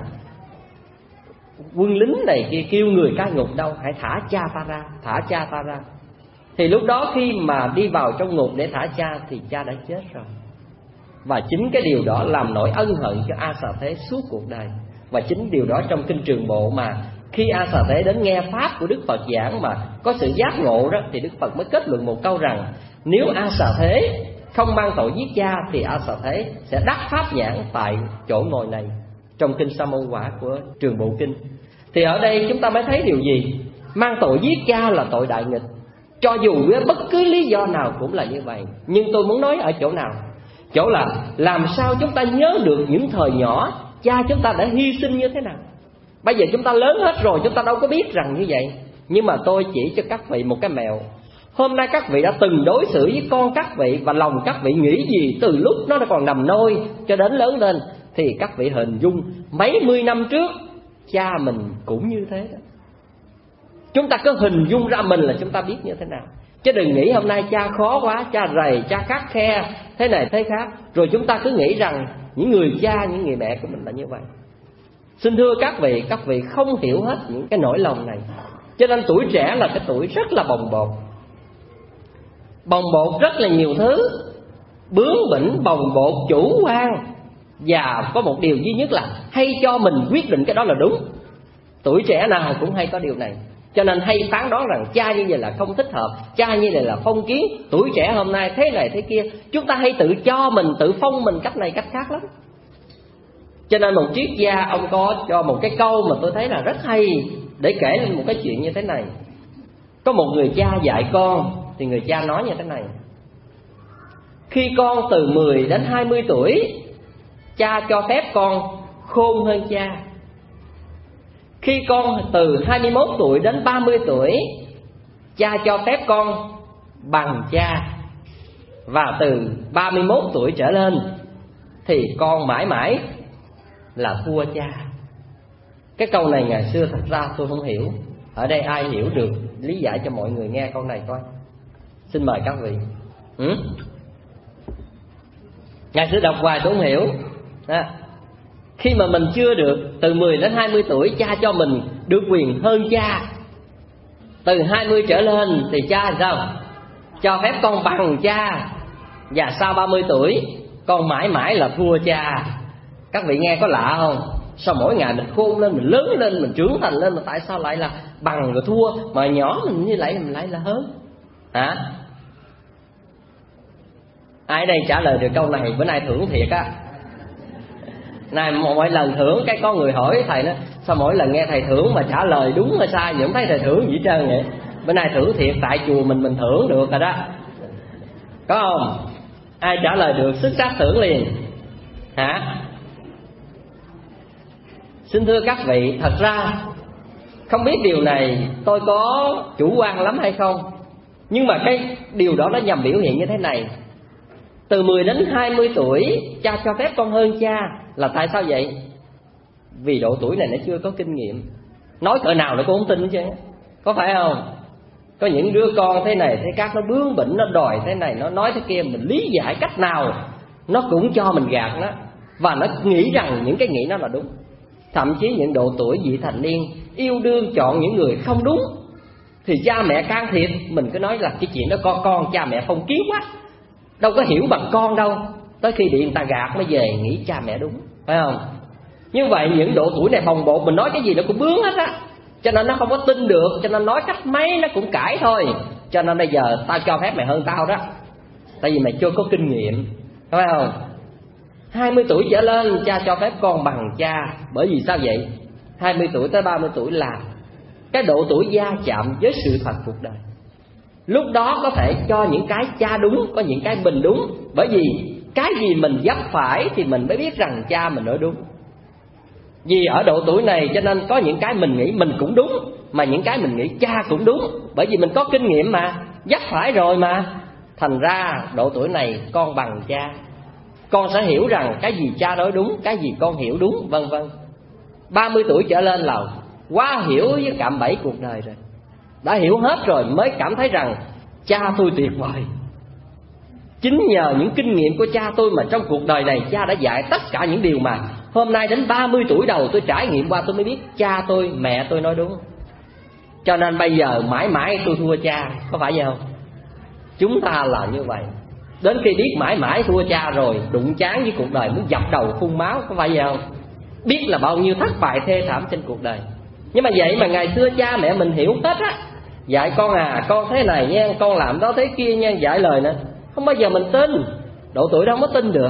quân lính này kia kêu người cai ngục đâu, hãy thả cha ta ra, thả cha ta ra. Thì lúc đó khi mà đi vào trong ngục để thả cha thì cha đã chết rồi. Và chính cái điều đó làm nỗi ân hận cho A Xà Thế suốt cuộc đời. Và chính điều đó trong Kinh Trường Bộ mà khi A Xà Thế đến nghe pháp của Đức Phật giảng mà có sự giác ngộ đó, thì Đức Phật mới kết luận một câu rằng nếu A Xà Thế không mang tội giết cha thì A Xà Thế sẽ đắc pháp nhãn tại chỗ ngồi này, trong Kinh Sa Môn Quả của Trường Bộ Kinh. Thì ở đây chúng ta mới thấy điều gì? Mang tội giết cha là tội đại nghịch, cho dù với bất cứ lý do nào cũng là như vậy. Nhưng tôi muốn nói ở chỗ nào? Chỗ là làm sao chúng ta nhớ được những thời nhỏ cha chúng ta đã hy sinh như thế nào. Bây giờ chúng ta lớn hết rồi, chúng ta đâu có biết rằng như vậy. Nhưng mà tôi chỉ cho các vị một cái mẹo. Hôm nay các vị đã từng đối xử với con các vị, và lòng các vị nghĩ gì từ lúc nó còn nằm nôi cho đến lớn lên, thì các vị hình dung mấy mươi năm trước cha mình cũng như thế đó. Chúng ta cứ hình dung ra mình là chúng ta biết như thế nào. Chứ đừng nghĩ hôm nay cha khó quá, cha rầy, cha khắt khe, thế này thế khác, rồi chúng ta cứ nghĩ rằng những người cha, những người mẹ của mình là như vậy. Xin thưa các vị không hiểu hết những cái nỗi lòng này. Cho nên tuổi trẻ là cái tuổi rất là bồng bột. Bồng bột rất là nhiều thứ, bướng bỉnh, bồng bột, chủ quan. Và có một điều duy nhất là hay cho mình quyết định cái đó là đúng. Tuổi trẻ nào cũng hay có điều này. Cho nên hay phán đoán rằng cha như vậy là không thích hợp, cha như vậy là phong kiến, tuổi trẻ hôm nay thế này thế kia. Chúng ta hay tự cho mình, tự phong mình cách này cách khác lắm. Cho nên một triết gia ông có cho một cái câu mà tôi thấy là rất hay, để kể lên một cái chuyện như thế này. Có một người cha dạy con, thì người cha nói như thế này: khi con từ 10 đến 20 tuổi, cha cho phép con khôn hơn cha. Khi con từ 21 tuổi đến 30 tuổi, cha cho phép con bằng cha. Và từ 31 tuổi trở lên thì con mãi mãi là thua cha. Cái câu này ngày xưa thật ra tôi không hiểu. Ở đây ai hiểu được lý giải cho mọi người nghe câu này coi. Xin mời các vị. Ngày xưa đọc hoài tôi không hiểu đó. Khi mà mình chưa được từ 10 đến 20 tuổi, cha cho mình được quyền hơn cha. Từ 20 trở lên thì cha làm sao? Cho phép con bằng cha. Và sau 30 tuổi con mãi mãi là thua cha. Các vị nghe có lạ không? Sao mỗi ngày mình khôn lên, mình lớn lên, mình trưởng thành lên, mà tại sao lại là bằng rồi thua, mà nhỏ mình như vậy mình lại là hơn? Hả? Ai đây trả lời được câu này? Bữa nay thưởng thiệt á. Này mỗi lần thưởng cái có người hỏi thầy nó, sao mỗi lần nghe thầy thưởng mà trả lời đúng hay sai, vẫn thấy thầy thưởng gì hết trơn vậy? Bữa nay thưởng thiệt, tại chùa mình thưởng được rồi đó. Có không? Ai trả lời được xuất sắc thưởng liền. Hả? Xin thưa các vị, thật ra không biết điều này tôi có chủ quan lắm hay không, nhưng mà cái điều đó nó nhằm biểu hiện như thế này. Từ 10 đến 20 tuổi cha cho phép con hơn cha. Là tại sao vậy? Vì độ tuổi này nó chưa có kinh nghiệm. Nói cỡ nào nó cũng không tin chứ, có phải không? Có những đứa con thế này thế khác, nó bướng bỉnh, nó đòi thế này, nó nói thế kia, mình lý giải cách nào nó cũng cho mình gạt nó. Và nó nghĩ rằng những cái nghĩ nó là đúng. Thậm chí những độ tuổi vị thành niên yêu đương chọn những người không đúng, thì cha mẹ can thiệp, mình cứ nói là cái chuyện đó con cha mẹ phong kiến quá, đâu có hiểu bằng con đâu. Tới khi bị người ta gạt mới về nghĩ cha mẹ đúng, phải không? Như vậy những độ tuổi này bồng bột, mình nói cái gì nó cũng bướng hết á. cho nên nó không có tin được, cho nên nói cách mấy nó cũng cãi thôi. Cho nên bây giờ tao cho phép mày hơn tao đó, tại vì mày chưa có kinh nghiệm, phải không? 20 tuổi trở lên cha cho phép con bằng cha. Bởi vì sao vậy? 20 tuổi tới 30 tuổi là cái độ tuổi va chạm với sự thật cuộc đời. Lúc đó có thể cho những cái cha đúng, có những cái mình đúng. Bởi vì cái gì mình vấp phải thì mình mới biết rằng cha mình nói đúng. Vì ở độ tuổi này cho nên có những cái mình nghĩ mình cũng đúng, mà những cái mình nghĩ cha cũng đúng. Bởi vì mình có kinh nghiệm mà, vấp phải rồi mà. Thành ra độ tuổi này con bằng cha, con sẽ hiểu rằng cái gì cha nói đúng, cái gì con hiểu đúng, vân vân. 30 tuổi trở lên là quá hiểu với cạm bẫy cuộc đời rồi, đã hiểu hết rồi mới cảm thấy rằng cha tôi tuyệt vời. Chính nhờ những kinh nghiệm của cha tôi mà trong cuộc đời này cha đã dạy tất cả những điều mà hôm nay đến 30 tuổi đầu tôi trải nghiệm qua, tôi mới biết cha tôi, mẹ tôi nói đúng. Cho nên bây giờ mãi mãi tôi thua cha, có phải vậy không? Chúng ta là như vậy. Đến khi biết mãi mãi thua cha rồi, đụng chán với cuộc đời muốn dập đầu phun máu, có phải vậy không? Biết là bao nhiêu thất bại thê thảm trên cuộc đời. Nhưng mà vậy mà ngày xưa cha mẹ mình hiểu hết á, dạy con con thế này nha, con làm đó thế kia nha, dạy lời nữa, không bao giờ mình tin. Độ tuổi đó không có tin được.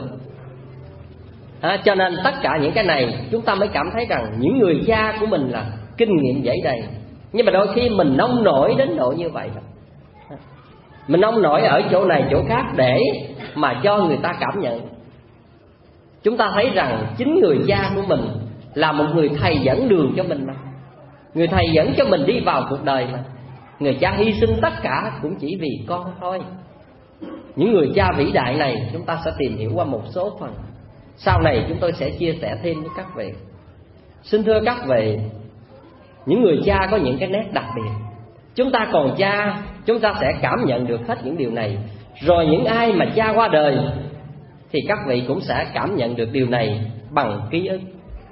Cho nên tất cả những cái này chúng ta mới cảm thấy rằng những người cha của mình là kinh nghiệm dẫy đầy. Nhưng mà đôi khi mình nông nổi đến độ như vậy, mình nông nổi ở chỗ này chỗ khác để mà cho người ta cảm nhận. Chúng ta thấy rằng chính người cha của mình là một người thầy dẫn đường cho mình mà, người thầy dẫn cho mình đi vào cuộc đời mà. Người cha hy sinh tất cả cũng chỉ vì con thôi. Những người cha vĩ đại này chúng ta sẽ tìm hiểu qua một số phần. Sau này chúng tôi sẽ chia sẻ thêm với các vị. Xin thưa các vị, những người cha có những cái nét đặc biệt. Chúng ta còn cha, chúng ta sẽ cảm nhận được hết những điều này. Rồi những ai mà cha qua đời thì các vị cũng sẽ cảm nhận được điều này bằng ký ức.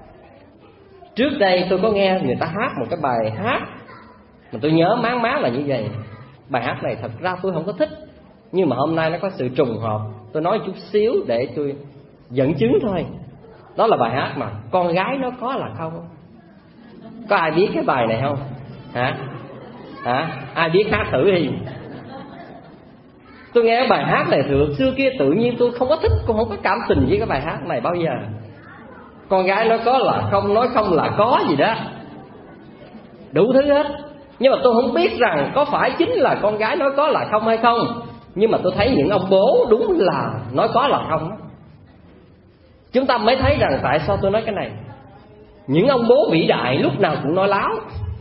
Trước đây tôi có nghe người ta hát một cái bài hát mà tôi nhớ máng máng là như vậy. Bài hát này thật ra tôi không có thích, nhưng mà hôm nay nó có sự trùng hợp, tôi nói chút xíu để tôi dẫn chứng thôi. Đó là bài hát mà con gái nó có là không. Có ai biết cái bài này không? Ai biết hát thử đi. Tôi nghe cái bài hát này từ xưa kia tự nhiên tôi không có thích, tôi không có cảm tình với cái bài hát này bao giờ. Con gái nói có là không, nói không là có gì đó, đủ thứ hết. Nhưng mà tôi không biết rằng có phải chính là con gái nói có là không hay không. Nhưng mà tôi thấy những ông bố đúng là nói có là không. Chúng ta mới thấy rằng tại sao tôi nói cái này. Những ông bố vĩ đại lúc nào cũng nói láo.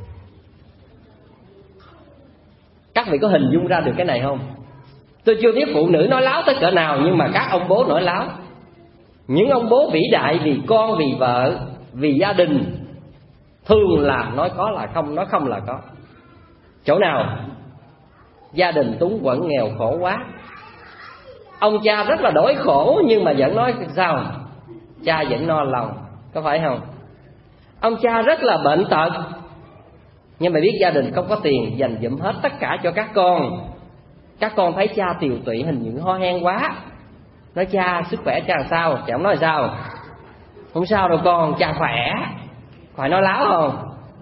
Các vị có hình dung ra được cái này không? Tôi chưa biết phụ nữ nói láo tới cỡ nào, nhưng mà các ông bố nói láo. Những ông bố vĩ đại vì con, vì vợ, vì gia đình thường là nói có là không, nói không là có. Chỗ nào gia đình túng quẫn nghèo khổ quá, ông cha rất là đói khổ nhưng mà vẫn nói sao? Cha vẫn no lòng, có phải không? Ông cha rất là bệnh tật nhưng mà biết gia đình không có tiền, dành dụm hết tất cả cho các con. Các con thấy cha tiều tụy, hình như ho hen quá, nói cha sức khỏe cha làm sao? Cha không nói sao? Không sao đâu con, cha khỏe. Phải nói láo không?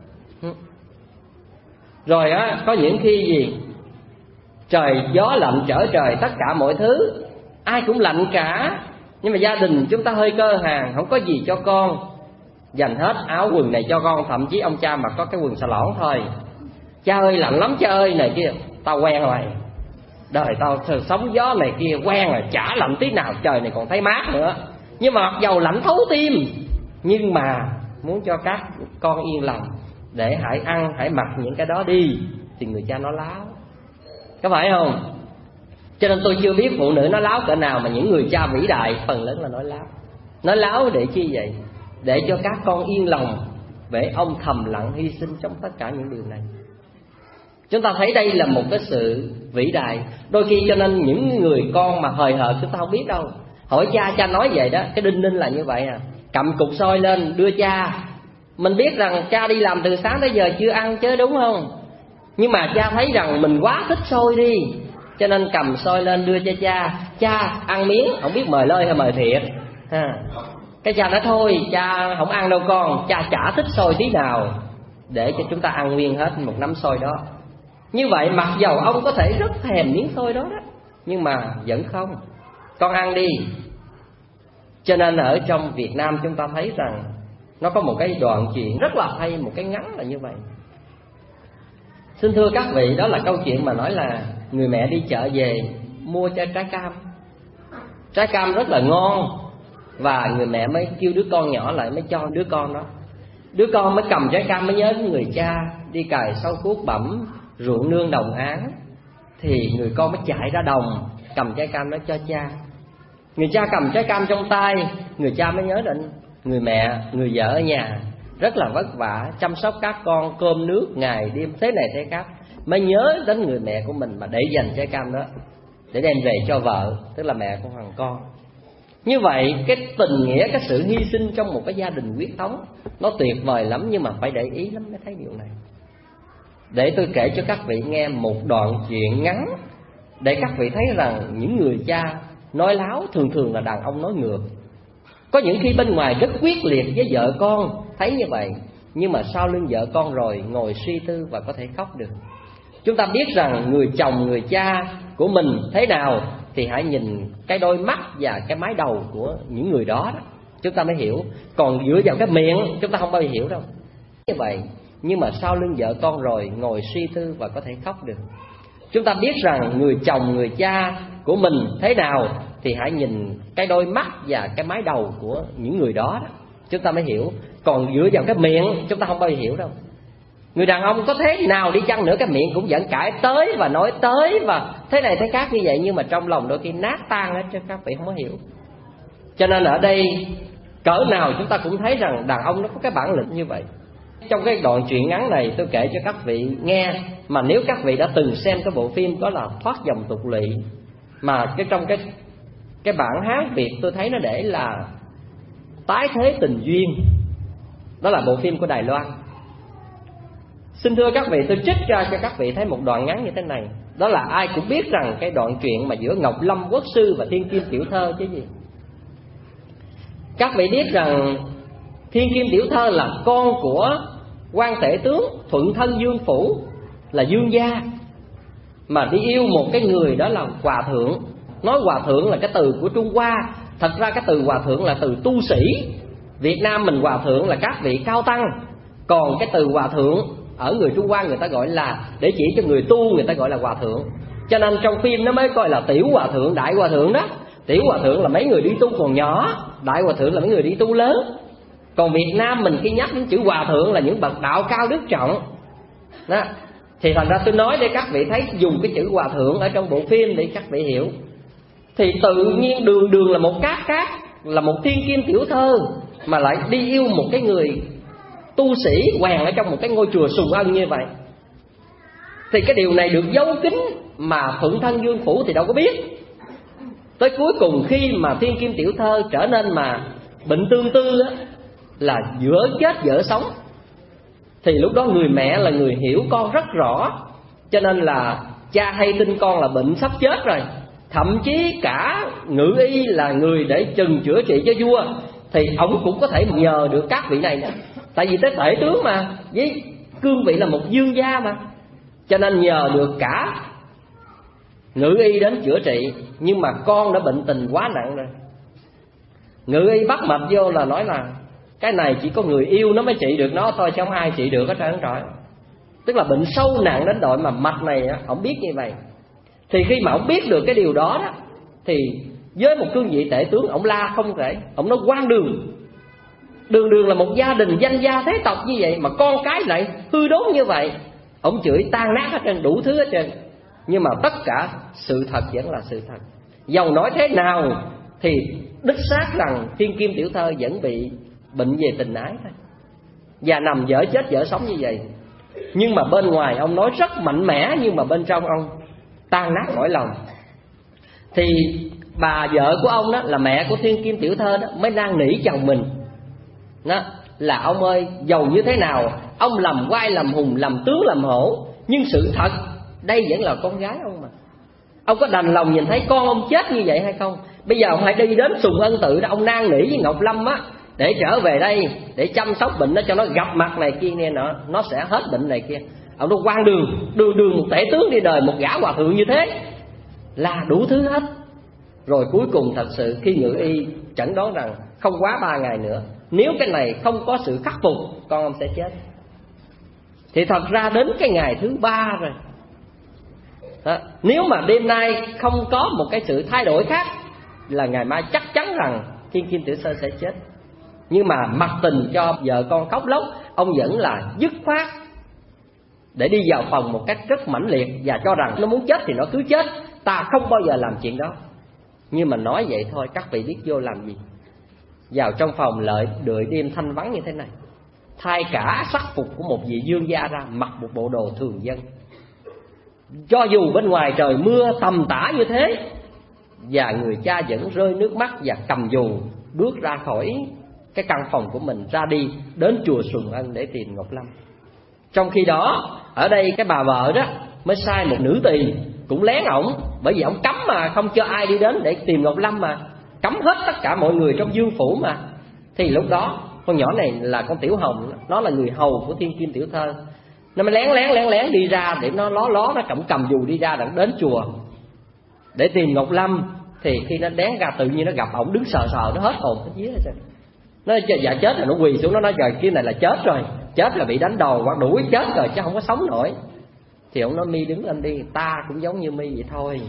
Rồi có những khi gì trời gió lạnh trở trời, tất cả mọi thứ ai cũng lạnh cả, nhưng mà gia đình chúng ta hơi cơ hàn, không có gì cho con, dành hết áo quần này cho con. Thậm chí ông cha mặc có cái quần xà lỏn thôi. Cha ơi lạnh lắm cha ơi, này kia. Tao quen rồi, đời tao sống gió này kia quen rồi, chả lạnh tí nào, trời này còn thấy mát nữa. Nhưng mà mặc dầu lạnh thấu tim, nhưng mà muốn cho các con yên lòng, để hãy ăn, hãy mặc những cái đó đi, thì người cha nói láo, có phải không? Cho nên tôi chưa biết phụ nữ nói láo cỡ nào, mà những người cha vĩ đại phần lớn là nói láo. Nói láo để chi vậy? Để cho các con yên lòng, để ông thầm lặng hy sinh trong tất cả những điều này. Chúng ta thấy đây là một cái sự vĩ đại. Đôi khi cho nên những người con mà hời hợt chúng ta không biết đâu. Hỏi cha, cha nói vậy đó, cái đinh ninh là như vậy à. Cầm cục xôi lên đưa cha, mình biết rằng cha đi làm từ sáng tới giờ chưa ăn chứ, đúng không? Nhưng mà cha thấy rằng mình quá thích xôi đi, cho nên cầm xôi lên đưa cho cha. Cha ăn miếng, không biết mời lơi hay mời thiệt ha. Cái cha nói thôi cha không ăn đâu con, cha chả thích xôi tí nào. để cho chúng ta ăn nguyên hết một nắm xôi đó. Như vậy mặc dầu ông có thể rất thèm miếng xôi đó nhưng mà vẫn không, con ăn đi. Cho nên ở trong Việt Nam chúng ta thấy rằng nó có một cái đoạn chuyện rất là hay, một cái ngắn là như vậy. Xin thưa các vị, đó là câu chuyện mà nói là người mẹ đi chợ về mua cho trái cam. Trái cam rất là ngon, và người mẹ mới kêu đứa con nhỏ lại, mới cho đứa con đó. Đứa con mới cầm trái cam mới nhớ đến người cha đi cày sâu cuốc bẩm ruộng nương đồng áng. Thì người con mới chạy ra đồng cầm trái cam đó cho cha. Người cha cầm trái cam trong tay, người cha mới nhớ đến người mẹ, người vợ ở nhà rất là vất vả chăm sóc các con, cơm nước ngày đêm thế này thế khác, mới nhớ đến người mẹ của mình mà để dành trái cam đó để đem về cho vợ, tức là mẹ của thằng con. Như vậy cái tình nghĩa, cái sự hy sinh trong một cái gia đình huyết thống nó tuyệt vời lắm, nhưng mà phải để ý lắm mới thấy điều này. Để tôi kể cho các vị nghe một đoạn chuyện ngắn để các vị thấy rằng những người cha nói láo thường thường là đàn ông nói ngược. Có những khi bên ngoài rất quyết liệt với vợ con, thấy như vậy, nhưng mà sau lưng vợ con rồi ngồi suy tư và có thể khóc được. Chúng ta biết rằng người chồng, người cha của mình thế nào thì hãy nhìn cái đôi mắt và cái mái đầu của những người đó, chúng ta mới hiểu. Còn dựa vào cái miệng chúng ta không bao giờ hiểu đâu. Như vậy, nhưng mà sau lưng vợ con rồi ngồi suy tư và có thể khóc được. Chúng ta biết rằng người chồng, người cha của mình thế nào thì hãy nhìn cái đôi mắt và cái mái đầu của những người đó, chúng ta mới hiểu. Còn dựa vào cái miệng chúng ta không bao giờ hiểu đâu. Người đàn ông có thế nào đi chăng nữa, cái miệng cũng vẫn cãi tới và nói tới và thế này thế khác như vậy, nhưng mà trong lòng đôi khi nát tan hết, cho các vị không có hiểu. Cho nên ở đây cỡ nào chúng ta cũng thấy rằng đàn ông nó có cái bản lĩnh như vậy. Trong cái đoạn truyện ngắn này tôi kể cho các vị nghe, mà nếu các vị đã từng xem cái bộ phim đó là Thoát Dòng Tục Lỵ, mà trong cái bản Hán Việt tôi thấy nó để là Tái Thế Tình Duyên, đó là bộ phim của Đài Loan. Xin thưa các vị, tôi trích ra cho các vị thấy một đoạn ngắn như thế này. Đó là ai cũng biết rằng cái đoạn truyện mà giữa Ngọc Lâm Quốc Sư và Thiên Kim Tiểu Thơ chứ gì. Các vị biết rằng Thiên Kim Tiểu Thơ là con của quan tể tướng Thuận Thân Dương Phủ, là Dương gia, mà đi yêu một cái người đó là hòa thượng. Nói hòa thượng là cái từ của Trung Hoa, thật ra cái từ hòa thượng là từ tu sĩ. Việt Nam mình hòa thượng là các vị cao tăng, còn cái từ hòa thượng ở người Trung Hoa người ta gọi là để chỉ cho người tu, người ta gọi là hòa thượng. Cho nên trong phim nó mới coi là tiểu hòa thượng, đại hòa thượng đó. Tiểu hòa thượng là mấy người đi tu còn nhỏ, đại hòa thượng là mấy người đi tu lớn. Còn Việt Nam mình khi nhắc đến chữ hòa thượng là những bậc đạo cao đức trọng đó. Thì thành ra tôi nói để các vị thấy dùng cái chữ hòa thượng ở trong bộ phim để các vị hiểu. Thì tự nhiên đường là một cát cát, là một thiên kim tiểu thơ, mà lại đi yêu một cái người tu sĩ quèn ở trong một cái ngôi chùa Sùng Ân như vậy. Thì cái điều này được giấu kín mà Thuận Thân Dương Phủ thì đâu có biết. Tới cuối cùng khi mà thiên kim tiểu thơ trở nên mà bệnh tương tư á, là giữa chết vợ sống, thì lúc đó người mẹ là người hiểu con rất rõ. Cho nên là cha hay tin con là bệnh sắp chết rồi, thậm chí cả ngự y là người để chừng chữa trị cho vua, thì ông cũng có thể nhờ được các vị này nữa. Tại vì tới tể tướng mà, với cương vị là một dương gia mà, cho nên nhờ được cả ngự y đến chữa trị. Nhưng mà con đã bệnh tình quá nặng rồi. Ngự y bắt mạch vô là nói là cái này chỉ có người yêu nó mới trị được nó thôi, chứ không ai trị được hết trơn trọi. Tức là bệnh sâu nặng đến độ mà mạch này ông biết như vậy. Thì khi mà ông biết được cái điều đó đó, thì với một cương vị tể tướng, ông la không kể. Ông nói quan đường, đường là một gia đình danh gia thế tộc như vậy, mà con cái lại hư đốn như vậy. Ông chửi tan nát hết trơn, đủ thứ hết trơn. Nhưng mà tất cả sự thật vẫn là sự thật. Dầu nói thế nào thì đích xác rằng thiên kim tiểu thơ vẫn bị bệnh về tình ái thôi, và nằm dở chết dở sống như vậy. Nhưng mà bên ngoài ông nói rất mạnh mẽ, nhưng mà bên trong ông tan nát cõi lòng. Thì bà vợ của ông đó là mẹ của thiên kim tiểu thơ đó mới năn nỉ chồng mình đó, là ông ơi, dầu như thế nào ông làm quai làm hùng, làm tướng làm hổ, nhưng sự thật đây vẫn là con gái ông mà. Ông có đành lòng nhìn thấy con ông chết như vậy hay không? Bây giờ ông hãy đi đến Sùng Ân Tự đó, ông năn nỉ với Ngọc Lâm á, để trở về đây để chăm sóc bệnh nó, cho nó gặp mặt này kia nè, nó sẽ hết bệnh này kia. Ông nó quan đường một tể tướng đi đời, một gã hòa thượng như thế là đủ thứ hết. Rồi cuối cùng thật sự khi ngự y chẩn đoán rằng không quá 3 ngày nữa, nếu cái này không có sự khắc phục, con ông sẽ chết. Thì thật ra đến cái ngày thứ 3 rồi đó, nếu mà đêm nay không có một cái sự thay đổi khác, là ngày mai chắc chắn rằng Thiên Kim Tiểu Sơ sẽ chết. Nhưng mà mặc tình cho vợ con khóc lóc, ông vẫn là dứt khoát để đi vào phòng một cách rất mãnh liệt, và cho rằng nó muốn chết thì nó cứ chết, ta không bao giờ làm chuyện đó. Nhưng mà nói vậy thôi, các vị biết vô làm gì? Vào trong phòng đợi đêm thanh vắng như thế này, thay cả sắc phục của một vị vương gia ra, mặc một bộ đồ thường dân, cho dù bên ngoài trời mưa tầm tã như thế, và người cha vẫn rơi nước mắt và cầm dù bước ra khỏi cái căn phòng của mình, ra đi đến chùa Xuân Ân để tìm Ngọc Lâm. Trong khi đó ở đây cái bà vợ đó mới sai một nữ tỳ cũng lén ổng, bởi vì ổng cấm mà không cho ai đi đến để tìm Ngọc Lâm, mà cấm hết tất cả mọi người trong vương phủ mà. Thì lúc đó con nhỏ này là con Tiểu Hồng, nó là người hầu của Thiên Kim Tiểu Thơ, nó mới lén đi ra để nó nó cầm dù đi ra đến chùa để tìm Ngọc Lâm. Thì khi nó lén ra tự nhiên nó gặp ổng đứng sờ nó hết hồn hết vía rồi. Nó dạ chết rồi, nó quỳ xuống nó nói trời kia này là chết rồi, chết là bị đánh đòn hoặc đuổi chết rồi chứ không có sống nổi. Thì ông nói Mi đứng lên đi, ta cũng giống như Mi vậy thôi.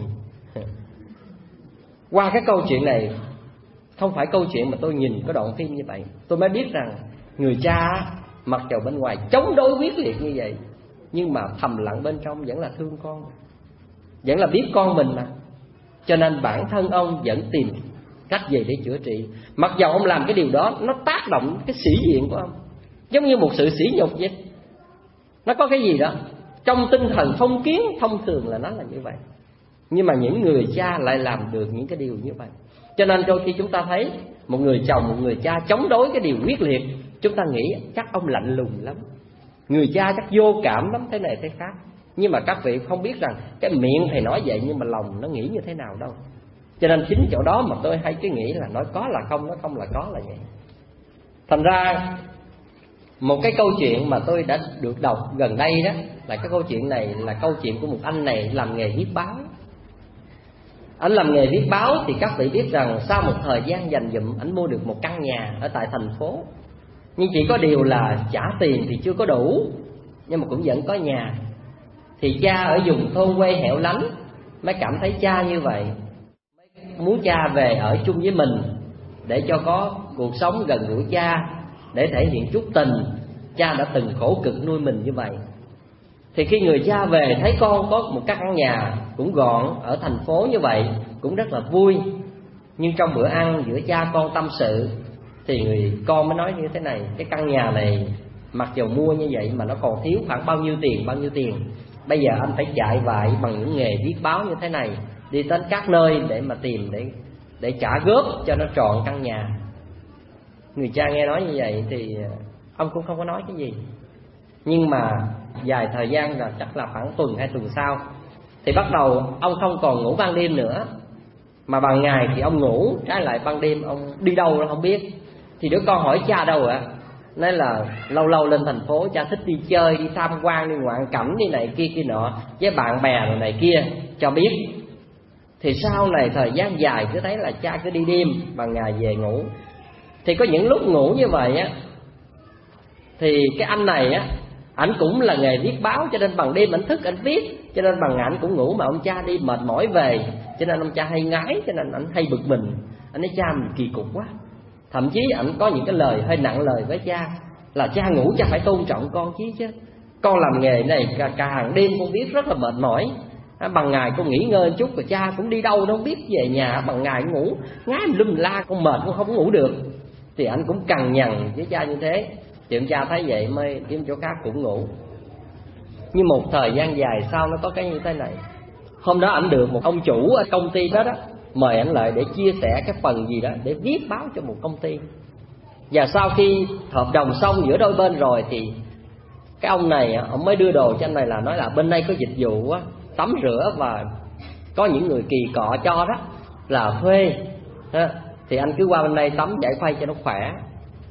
Qua cái câu chuyện này, không phải câu chuyện mà tôi nhìn cái đoạn phim như vậy, tôi mới biết rằng người cha mặc dầu bên ngoài chống đối quyết liệt như vậy, nhưng mà thầm lặng bên trong vẫn là thương con, vẫn là biết con mình mà. Cho nên bản thân ông vẫn tìm cách gì để chữa trị. Mặc dầu ông làm cái điều đó nó tác động cái sĩ diện của ông, giống như một sự sỉ nhục vậy. Nó có cái gì đó trong tinh thần phong kiến thông thường là nó là như vậy. Nhưng mà những người cha lại làm được những cái điều như vậy. Cho nên đôi khi chúng ta thấy một người chồng, một người cha chống đối cái điều quyết liệt, chúng ta nghĩ chắc ông lạnh lùng lắm, người cha chắc vô cảm lắm, thế này thế khác. Nhưng mà các vị không biết rằng cái miệng thầy nói vậy nhưng mà lòng nó nghĩ như thế nào đâu. Cho nên chính chỗ đó mà tôi hay cái nghĩ là nói có là không, nói không là có là vậy. Thành ra một cái câu chuyện mà tôi đã được đọc gần đây đó, là cái câu chuyện này là câu chuyện của một anh này làm nghề viết báo. Anh làm nghề viết báo thì các vị biết rằng sau một thời gian dành dụm, anh mua được một căn nhà ở tại thành phố. Nhưng chỉ có điều là trả tiền thì chưa có đủ, nhưng mà cũng vẫn có nhà. Thì cha ở vùng thôn quê hẻo lánh mới cảm thấy cha như vậy, muốn cha về ở chung với mình để cho có cuộc sống gần gũi cha, để thể hiện chút tình. Cha đã từng khổ cực nuôi mình như vậy. Thì khi người cha về thấy con có một căn nhà cũng gọn ở thành phố như vậy, cũng rất là vui. Nhưng trong bữa ăn giữa cha con tâm sự thì người con mới nói như thế này: cái căn nhà này mặc dù mua như vậy mà nó còn thiếu khoảng bao nhiêu tiền. Bây giờ anh phải chạy vại bằng những nghề viết báo như thế này, đi đến các nơi để mà tìm để trả góp cho nó trọn căn nhà. Người cha nghe nói như vậy thì ông cũng không có nói cái gì. Nhưng mà vài thời gian là chắc là khoảng tuần 2 tuần sau thì bắt đầu ông không còn ngủ ban đêm nữa, mà ban ngày thì ông ngủ, trái lại ban đêm ông đi đâu nó không biết. Thì đứa con hỏi cha đâu ạ? Nói là lâu lâu lên thành phố cha thích đi chơi, đi tham quan, đi ngoạn cảnh, đi này kia nọ với bạn bè rồi này kia cho biết. Thì sau này thời gian dài cứ thấy là cha cứ đi đêm, ban ngày về ngủ. Thì có những lúc ngủ như vậy á, thì cái anh này á, ảnh cũng là nghề viết báo, cho nên bằng đêm ảnh thức ảnh viết, cho nên bằng ngày ảnh cũng ngủ. Mà ông cha đi mệt mỏi về, cho nên ông cha hay ngái, cho nên ảnh hay bực mình. Anh nói cha mình kỳ cục quá. Thậm chí ảnh có những cái lời hơi nặng lời với cha, là cha ngủ cha phải tôn trọng con chứ. Con làm nghề này cả hàng đêm con viết rất là mệt mỏi, bằng ngày con nghỉ ngơi chút rồi cha cũng đi đâu nó không biết, về nhà bằng ngày ngủ ngái lum la, con mệt con không ngủ được. Thì anh cũng cằn nhằn với cha như thế. Thì ông cha thấy vậy mới kiếm chỗ khác cũng ngủ. Nhưng một thời gian dài sau nó có cái như thế này. Hôm đó ảnh được một ông chủ ở công ty đó mời ảnh lại để chia sẻ cái phần gì đó để viết báo cho một công ty. Và sau khi hợp đồng xong giữa đôi bên rồi thì cái ông này ông mới đưa đồ cho anh này, là nói là bên đây có dịch vụ tắm rửa và có những người kỳ cọ cho đó là thuê. Thì anh cứ qua bên đây tắm giải khuây cho nó khỏe.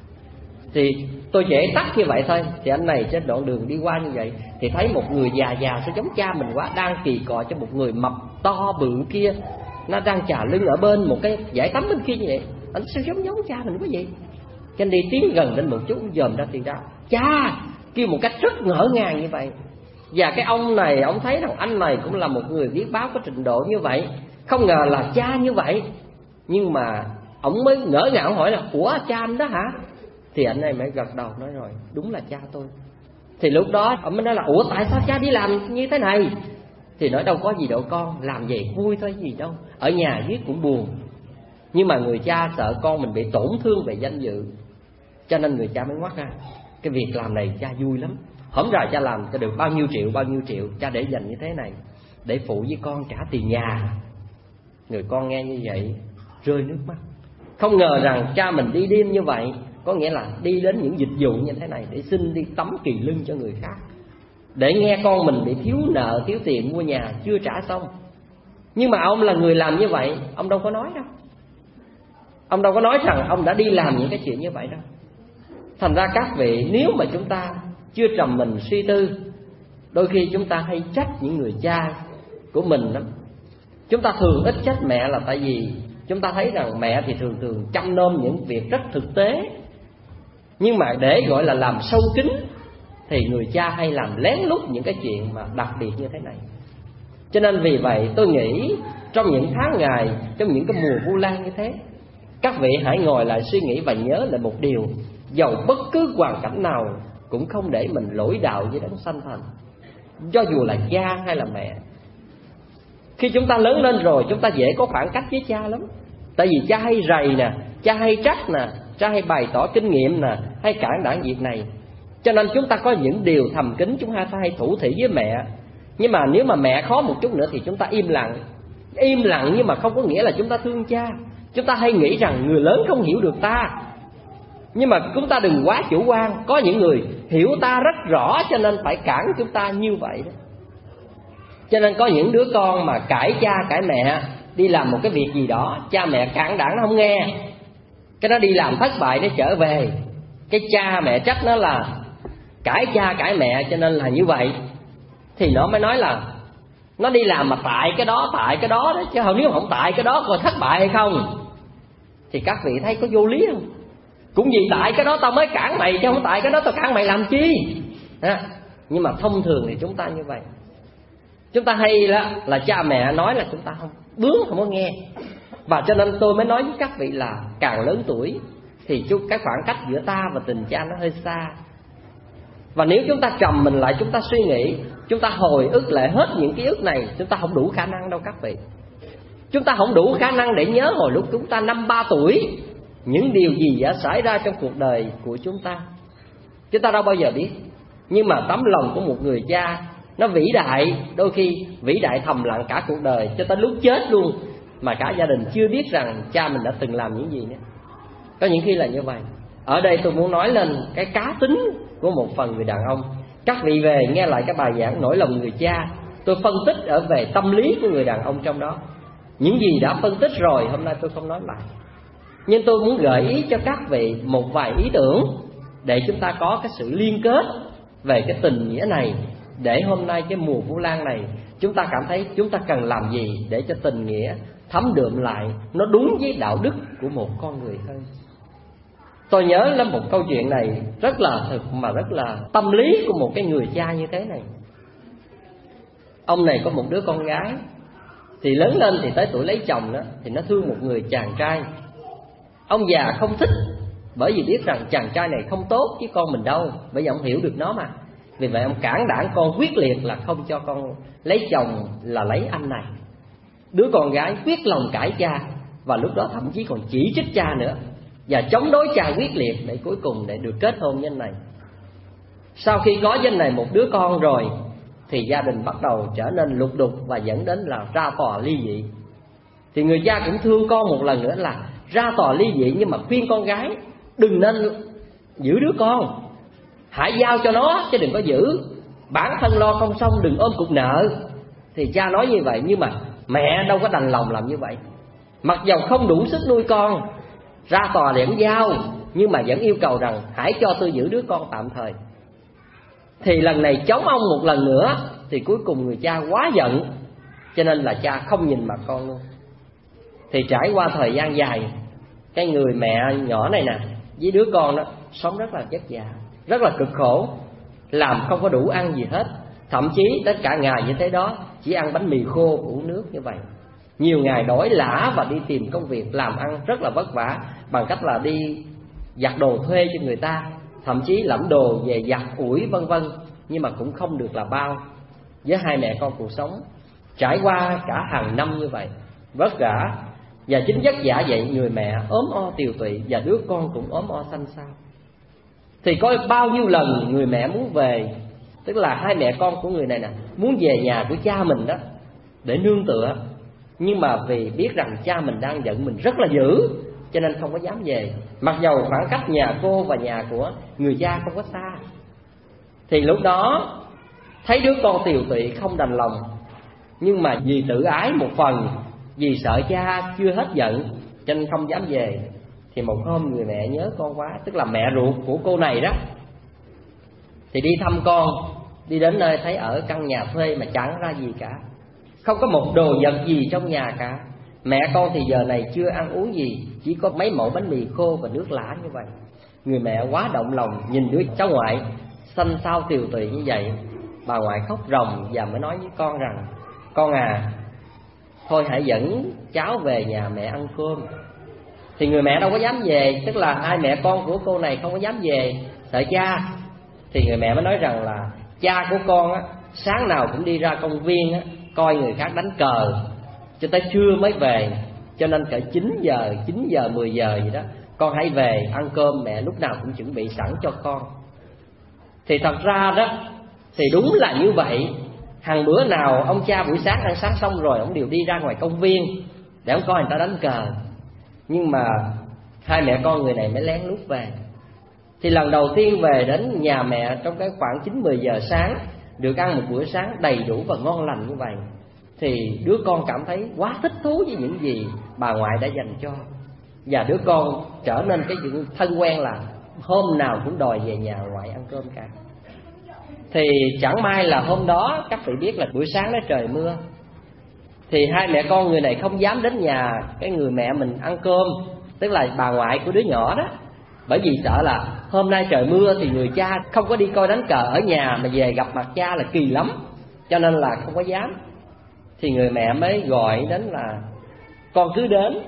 Thì tôi dễ tắt như vậy thôi. Thì anh này trên đoạn đường đi qua như vậy thì thấy một người già sao giống cha mình quá, đang kỳ cọ cho một người mập to bự kia, nó đang chà lưng ở bên một cái dãy tắm bên kia như vậy. Anh sao giống cha mình quá vậy? Cho nên đi tiến gần lên một chút, dòm ra thì ra cha, kêu một cách rất ngỡ ngàng như vậy. Và cái ông này, ông thấy rằng anh này cũng là một người viết báo có trình độ như vậy, không ngờ là cha như vậy. Nhưng mà ông mới ngỡ ngàng hỏi là ủa cha anh đó hả? Thì anh này mới gật đầu nói rồi, đúng là cha tôi. Thì lúc đó ông mới nói là ủa tại sao cha đi làm như thế này? Thì nói đâu có gì đâu con, làm vậy vui thôi gì đâu, ở nhà viết cũng buồn. Nhưng mà người cha sợ con mình bị tổn thương về danh dự, cho nên người cha mới ngoắt ra cái việc làm này cha vui lắm. Hổng rồi cha làm cho được bao nhiêu triệu, cha để dành như thế này để phụ với con trả tiền nhà. Người con nghe như vậy rơi nước mắt. Không ngờ rằng cha mình đi đêm như vậy, có nghĩa là đi đến những dịch vụ như thế này để xin đi tắm kỳ lưng cho người khác, để nghe con mình bị thiếu nợ, thiếu tiền mua nhà chưa trả xong. Nhưng mà ông là người làm như vậy, ông đâu có nói đâu. Ông đâu có nói rằng ông đã đi làm những cái chuyện như vậy đâu. Thành ra các vị, nếu mà chúng ta chưa trầm mình suy tư, đôi khi chúng ta hay trách những người cha của mình lắm. Chúng ta thường ít trách mẹ là tại vì chúng ta thấy rằng mẹ thì thường chăm nom những việc rất thực tế. Nhưng mà để gọi là làm sâu kín thì người cha hay làm lén lút những cái chuyện mà đặc biệt như thế này. Cho nên vì vậy tôi nghĩ trong những tháng ngày, trong những cái mùa Vu Lan như thế, các vị hãy ngồi lại suy nghĩ và nhớ lại một điều: dầu bất cứ hoàn cảnh nào cũng không để mình lỗi đạo với đấng sanh thành, cho dù là cha hay là mẹ. Khi chúng ta lớn lên rồi, chúng ta dễ có khoảng cách với cha lắm. Tại vì cha hay rầy nè, cha hay trách nè, cha hay bày tỏ kinh nghiệm nè, hay cản đảng việc này. Cho nên chúng ta có những điều thầm kín chúng ta hay thủ thỉ với mẹ. Nhưng mà nếu mà mẹ khó một chút nữa thì chúng ta im lặng. Im lặng nhưng mà không có nghĩa là chúng ta thương cha. Chúng ta hay nghĩ rằng người lớn không hiểu được ta. Nhưng mà chúng ta đừng quá chủ quan. Có những người hiểu ta rất rõ cho nên phải cản chúng ta như vậy đó. Cho nên có những đứa con mà cãi cha cãi mẹ, đi làm một cái việc gì đó, cha mẹ cản đảng nó không nghe, cái nó đi làm thất bại nó trở về, cái cha mẹ trách nó là cãi cha cãi mẹ cho nên là như vậy. Thì nó mới nói là nó đi làm mà tại cái đó đó, chứ nếu không tại cái đó coi thất bại hay không. Thì các vị thấy có vô lý không? Cũng vì tại cái đó tao mới cản mày, chứ không tại cái đó tao cản mày làm chi à. Nhưng mà thông thường thì chúng ta như vậy. Chúng ta hay là cha mẹ nói là chúng ta không có nghe. Và cho nên tôi mới nói với các vị là càng lớn tuổi thì cái khoảng cách giữa ta và tình cha nó hơi xa. Và nếu chúng ta trầm mình lại, chúng ta suy nghĩ, chúng ta hồi ức lại hết những ký ức này, chúng ta không đủ khả năng đâu các vị. Chúng ta không đủ khả năng để nhớ hồi lúc chúng ta 5-3 tuổi những điều gì đã xảy ra trong cuộc đời của chúng ta. Chúng ta đâu bao giờ biết. Nhưng mà tấm lòng của một người cha nó vĩ đại, đôi khi vĩ đại thầm lặng cả cuộc đời, cho tới lúc chết luôn mà cả gia đình chưa biết rằng cha mình đã từng làm những gì nữa. Có những khi là như vậy. Ở đây tôi muốn nói lên cái cá tính của một phần người đàn ông. Các vị về nghe lại cái bài giảng Nỗi lòng người cha, tôi phân tích ở về tâm lý của người đàn ông trong đó. Những gì đã phân tích rồi hôm nay tôi không nói lại, nhưng tôi muốn gợi ý cho các vị một vài ý tưởng để chúng ta có cái sự liên kết về cái tình nghĩa này, để hôm nay cái mùa Vu Lan này chúng ta cảm thấy chúng ta cần làm gì để cho tình nghĩa thấm đượm lại, nó đúng với đạo đức của một con người hơn. Tôi nhớ là một câu chuyện này rất là thực mà rất là tâm lý của một cái người cha như thế này. Ông này có một đứa con gái, thì lớn lên thì tới tuổi lấy chồng đó, thì nó thương một người chàng trai. Ông già không thích, bởi vì biết rằng chàng trai này không tốt với con mình đâu, bởi vì ông hiểu được nó mà. Vì vậy ông cản đảng con quyết liệt là không cho con lấy chồng, là lấy anh này. Đứa con gái quyết lòng cãi cha, và lúc đó thậm chí còn chỉ trích cha nữa, và chống đối cha quyết liệt để cuối cùng để được kết hôn với anh này. Sau khi có với anh này một đứa con rồi thì gia đình bắt đầu trở nên lục đục và dẫn đến là ra tòa ly dị. Thì người cha cũng thương con một lần nữa là ra tòa ly dị, nhưng mà khuyên con gái đừng nên giữ đứa con, hãy giao cho nó chứ đừng có giữ, bản thân lo không xong đừng ôm cục nợ. Thì cha nói như vậy, nhưng mà mẹ đâu có đành lòng làm như vậy. Mặc dầu không đủ sức nuôi con, ra tòa để giao, nhưng mà vẫn yêu cầu rằng hãy cho tôi giữ đứa con tạm thời. Thì lần này chống ông một lần nữa, thì cuối cùng người cha quá giận, cho nên là cha không nhìn mặt con luôn. Thì trải qua thời gian dài, cái người mẹ nhỏ này nè với đứa con đó sống rất là vất vả, rất là cực khổ, làm không có đủ ăn gì hết. Thậm chí tất cả ngày như thế đó chỉ ăn bánh mì khô, uống nước như vậy. Nhiều ngày đói lả và đi tìm công việc làm ăn rất là vất vả, bằng cách là đi giặt đồ thuê cho người ta, thậm chí lẫm đồ về giặt ủi vân vân, nhưng mà cũng không được là bao. Với hai mẹ con cuộc sống trải qua cả hàng năm như vậy, vất vả. Và chính vất vả vậy, người mẹ ốm o tiều tụy và đứa con cũng ốm o xanh xao. Thì có bao nhiêu lần người mẹ muốn về, tức là hai mẹ con của người này nè muốn về nhà của cha mình đó để nương tựa, nhưng mà vì biết rằng cha mình đang giận mình rất là dữ, cho nên không có dám về. Mặc dầu khoảng cách nhà cô và nhà của người cha không có xa. Thì lúc đó thấy đứa con tiều tụy không đành lòng, nhưng mà vì tự ái một phần, vì sợ cha chưa hết giận, cho nên không dám về. Thì một hôm người mẹ nhớ con quá, tức là mẹ ruột của cô này đó, thì đi thăm con. Đi đến nơi thấy ở căn nhà thuê mà chẳng ra gì cả, không có một đồ vật gì trong nhà cả. Mẹ con thì giờ này chưa ăn uống gì, chỉ có mấy mẩu bánh mì khô và nước lã như vậy. Người mẹ quá động lòng nhìn đứa cháu ngoại xanh xao tiều tụy như vậy. Bà ngoại khóc ròng và mới nói với con rằng: con à, thôi hãy dẫn cháu về nhà mẹ ăn cơm. Thì người mẹ đâu có dám về, tức là hai mẹ con của cô này không có dám về, sợ cha. Thì người mẹ mới nói rằng là cha của con á, sáng nào cũng đi ra công viên á, coi người khác đánh cờ cho tới trưa mới về, cho nên cỡ 9 giờ 10 giờ gì đó con hãy về ăn cơm, mẹ lúc nào cũng chuẩn bị sẵn cho con. Thì thật ra đó thì đúng là như vậy. Hàng bữa nào ông cha buổi sáng ăn sáng xong rồi ông đều đi ra ngoài công viên để ông coi người ta đánh cờ. Nhưng mà hai mẹ con người này mới lén lút về. Thì lần đầu tiên về đến nhà mẹ trong cái khoảng 9-10 giờ sáng, được ăn một bữa sáng đầy đủ và ngon lành như vậy, thì đứa con cảm thấy quá thích thú với những gì bà ngoại đã dành cho. Và đứa con trở nên cái thân quen là hôm nào cũng đòi về nhà ngoại ăn cơm cả. Thì chẳng may là hôm đó các vị biết là buổi sáng đó trời mưa. Thì hai mẹ con người này không dám đến nhà cái người mẹ mình ăn cơm, tức là bà ngoại của đứa nhỏ đó, bởi vì sợ là hôm nay trời mưa thì người cha không có đi coi đánh cờ ở nhà, mà về gặp mặt cha là kỳ lắm, cho nên là không có dám. Thì người mẹ mới gọi đến là con cứ đến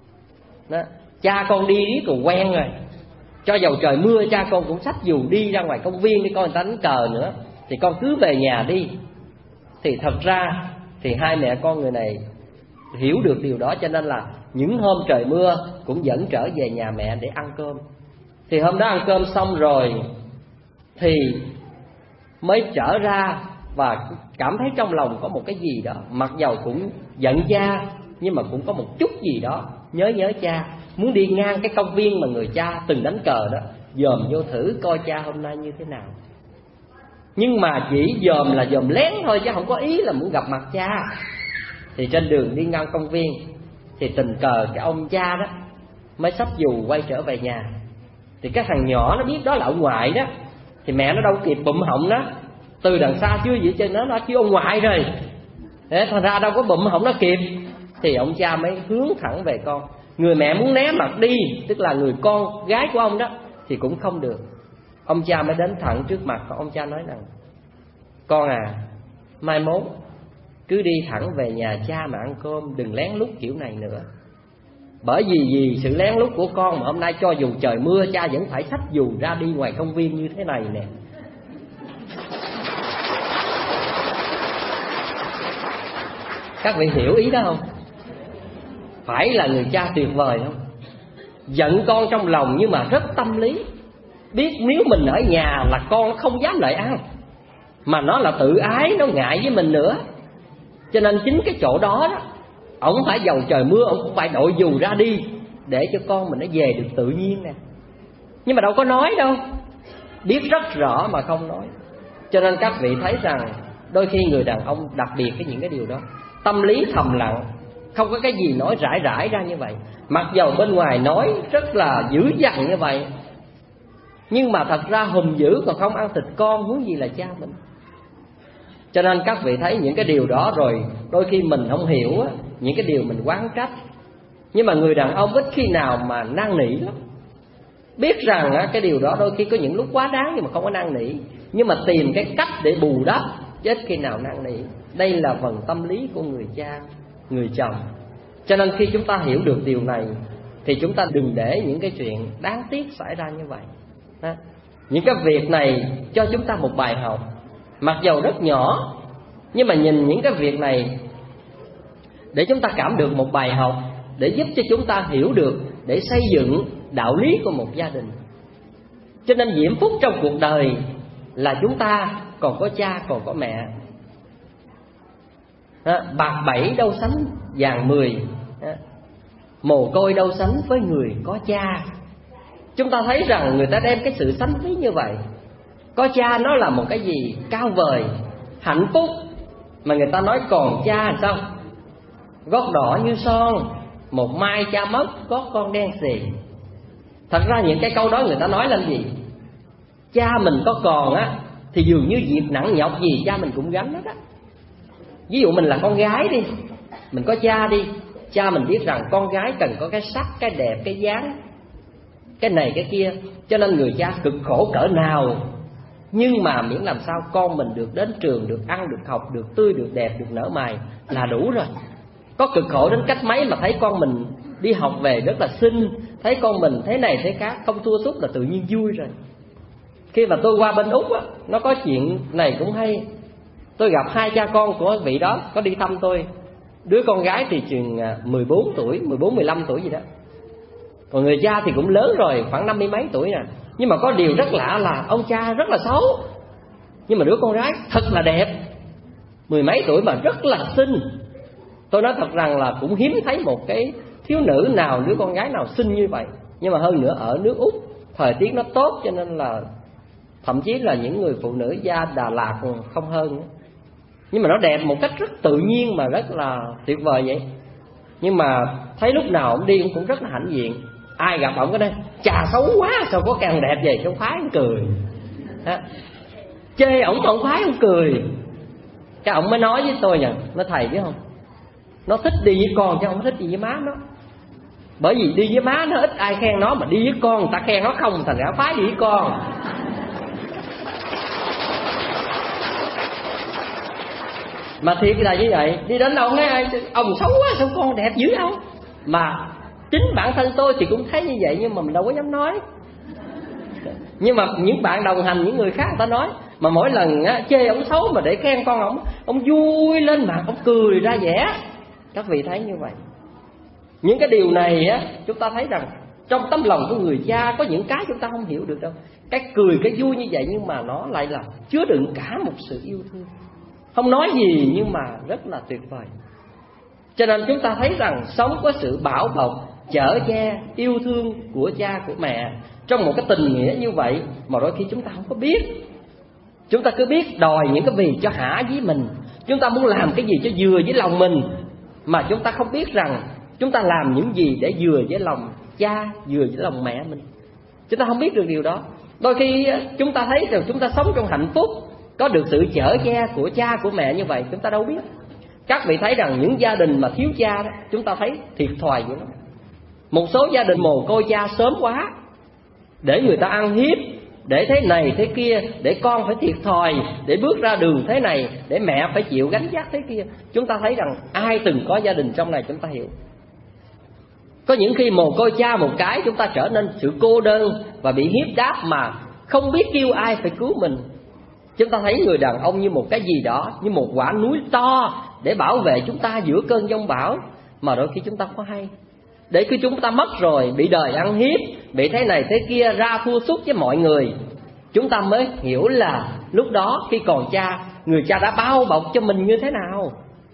đó, cha con đi riết còn quen rồi, cho dầu trời mưa cha con cũng xách dù đi ra ngoài công viên để coi người ta đánh cờ nữa, thì con cứ về nhà đi. Thì thật ra thì hai mẹ con người này hiểu được điều đó, cho nên là những hôm trời mưa cũng vẫn trở về nhà mẹ để ăn cơm. Thì hôm đó ăn cơm xong rồi thì mới trở ra và cảm thấy trong lòng có một cái gì đó, mặc dầu cũng giận cha nhưng mà cũng có một chút gì đó nhớ cha, muốn đi ngang cái công viên mà người cha từng đánh cờ đó, dòm vô thử coi cha hôm nay như thế nào. Nhưng mà chỉ dòm là dòm lén thôi, chứ không có ý là muốn gặp mặt cha. Thì trên đường đi ngang công viên thì tình cờ cái ông cha đó mới xách dù quay trở về nhà. Thì cái thằng nhỏ nó biết đó là ông ngoại đó, thì mẹ nó đâu kịp bụm họng nó, từ đằng xa chưa gì trên nó kêu ông ngoại rồi. Thế thành ra đâu có bụm họng nó kịp. Thì ông cha mới hướng thẳng về con. Người mẹ muốn né mặt đi, tức là người con gái của ông đó, thì cũng không được. Ông cha mới đến thẳng trước mặt. Ông cha nói rằng: con à, mai mốt cứ đi thẳng về nhà cha mà ăn cơm, đừng lén lút kiểu này nữa. Bởi vì sự lén lút của con mà hôm nay cho dù trời mưa cha vẫn phải xách dù ra đi ngoài công viên như thế này nè. Các vị hiểu ý đó không? Phải là người cha tuyệt vời không? Giận con trong lòng nhưng mà rất tâm lý, biết nếu mình ở nhà là con không dám lại ăn, mà nó là tự ái, nó ngại với mình nữa. Cho nên chính cái chỗ đó đó, ổng phải dầu trời mưa ổng cũng phải đội dù ra đi để cho con mình nó về được tự nhiên nè. Nhưng mà đâu có nói đâu, biết rất rõ mà không nói. Cho nên các vị thấy rằng đôi khi người đàn ông đặc biệt cái những cái điều đó, tâm lý thầm lặng, không có cái gì nói rải rải ra như vậy. Mặc dầu bên ngoài nói rất là dữ dằn như vậy, nhưng mà thật ra hùng dữ còn không ăn thịt con, huống gì là cha mình. Cho nên các vị thấy những cái điều đó rồi đôi khi mình không hiểu á, những cái điều mình oán trách. Nhưng mà người đàn ông ít khi nào mà năn nỉ lắm. Biết rằng á, cái điều đó đôi khi có những lúc quá đáng nhưng mà không có năn nỉ, nhưng mà tìm cái cách để bù đắp, chứ ít khi nào năn nỉ. Đây là phần tâm lý của người cha, người chồng. Cho nên khi chúng ta hiểu được điều này thì chúng ta đừng để những cái chuyện đáng tiếc xảy ra như vậy đó. Những cái việc này cho chúng ta một bài học, mặc dầu rất nhỏ, nhưng mà nhìn những cái việc này để chúng ta cảm được một bài học, để giúp cho chúng ta hiểu được, để xây dựng đạo lý của một gia đình. Cho nên diễm phúc trong cuộc đời là chúng ta còn có cha, còn có mẹ. Bạc 7 đâu sánh vàng 10, mồ côi đâu sánh với người có cha. Chúng ta thấy rằng người ta đem cái sự sánh ví như vậy. Có cha nó là một cái gì cao vời, hạnh phúc. Mà người ta nói còn cha làm sao? Gót đỏ như son, một mai cha mất, gót con đen xì. Thật ra những cái câu đó người ta nói làm gì? Cha mình có còn á thì dường như việc nặng nhọc gì cha mình cũng gánh hết á. Ví dụ mình là con gái đi, mình có cha đi, cha mình biết rằng con gái cần có cái sắc, cái đẹp, cái dáng, cái này cái kia, cho nên người cha cực khổ cỡ nào. Nhưng mà miễn làm sao con mình được đến trường, được ăn, được học, được tươi, được đẹp, được nở mày là đủ rồi. Có cực khổ đến cách mấy mà thấy con mình đi học về rất là xinh, thấy con mình thế này thế khác, không thua sút là tự nhiên vui rồi. Khi mà tôi qua bên Úc á, nó có chuyện này cũng hay. Tôi gặp hai cha con của vị đó có đi thăm tôi. Đứa con gái thì chừng 14 tuổi, 14-15 tuổi gì đó. Còn người cha thì cũng lớn rồi, khoảng 50 mấy tuổi nè. Nhưng mà có điều rất lạ là ông cha rất là xấu, nhưng mà đứa con gái thật là đẹp, 10 mấy tuổi mà rất là xinh. Tôi nói thật rằng là cũng hiếm thấy một cái thiếu nữ nào, đứa con gái nào xinh như vậy. Nhưng mà hơn nữa ở nước Úc thời tiết nó tốt, cho nên là thậm chí là những người phụ nữ da Đà Lạt còn không hơn nữa. Nhưng mà nó đẹp một cách rất tự nhiên mà rất là tuyệt vời vậy. Nhưng mà thấy lúc nào ông đi cũng rất là hãnh diện. Ai gặp ông cái đây chà xấu quá, sao có càng đẹp vậy, không khoái ông cười à, chê ổng không khoái ông cười. Cái ông mới nói với tôi nha, nói thầy biết không, nó thích đi với con chứ không thích đi với má nó. Bởi vì đi với má nó ít ai khen nó, mà đi với con người ta khen nó không, thành ra khoái đi với con. Mà thiệt là như vậy, đi đến đâu nói ông xấu quá, sao con đẹp dữ không. Mà chính bản thân tôi thì cũng thấy như vậy, nhưng mà mình đâu có dám nói. Nhưng mà những bạn đồng hành, những người khác người ta nói. Mà mỗi lần chê ông xấu mà để khen con ông vui lên mặt, ông cười ra vẻ. Các vị thấy như vậy. Những cái điều này á, chúng ta thấy rằng trong tấm lòng của người cha có những cái chúng ta không hiểu được đâu. Cái cười, cái vui như vậy nhưng mà nó lại là chứa đựng cả một sự yêu thương. Không nói gì nhưng mà rất là tuyệt vời. Cho nên chúng ta thấy rằng sống có sự bảo bọc, chở che, yêu thương của cha, của mẹ trong một cái tình nghĩa như vậy mà đôi khi chúng ta không có biết. Chúng ta cứ biết đòi những cái gì cho hả với mình, chúng ta muốn làm cái gì cho vừa với lòng mình, mà chúng ta không biết rằng chúng ta làm những gì để vừa với lòng cha, vừa với lòng mẹ mình. Chúng ta không biết được điều đó. Đôi khi chúng ta thấy rằng chúng ta sống trong hạnh phúc, có được sự chở che của cha, của mẹ như vậy, chúng ta đâu biết. Các vị thấy rằng những gia đình mà thiếu cha đó, chúng ta thấy thiệt thòi vậy đó. Một số gia đình mồ côi cha sớm quá, để người ta ăn hiếp, để thế này thế kia, để con phải thiệt thòi, để bước ra đường thế này, để mẹ phải chịu gánh vác thế kia. Chúng ta thấy rằng ai từng có gia đình trong này chúng ta hiểu. Có những khi mồ côi cha một cái, chúng ta trở nên sự cô đơn và bị hiếp đáp mà không biết kêu ai phải cứu mình. Chúng ta thấy người đàn ông như một cái gì đó, như một quả núi to để bảo vệ chúng ta giữa cơn giông bão, mà đôi khi chúng ta không hay. Để khi chúng ta mất rồi, bị đời ăn hiếp, bị thế này thế kia, ra thua sút với mọi người, chúng ta mới hiểu là lúc đó khi còn cha, người cha đã bao bọc cho mình như thế nào.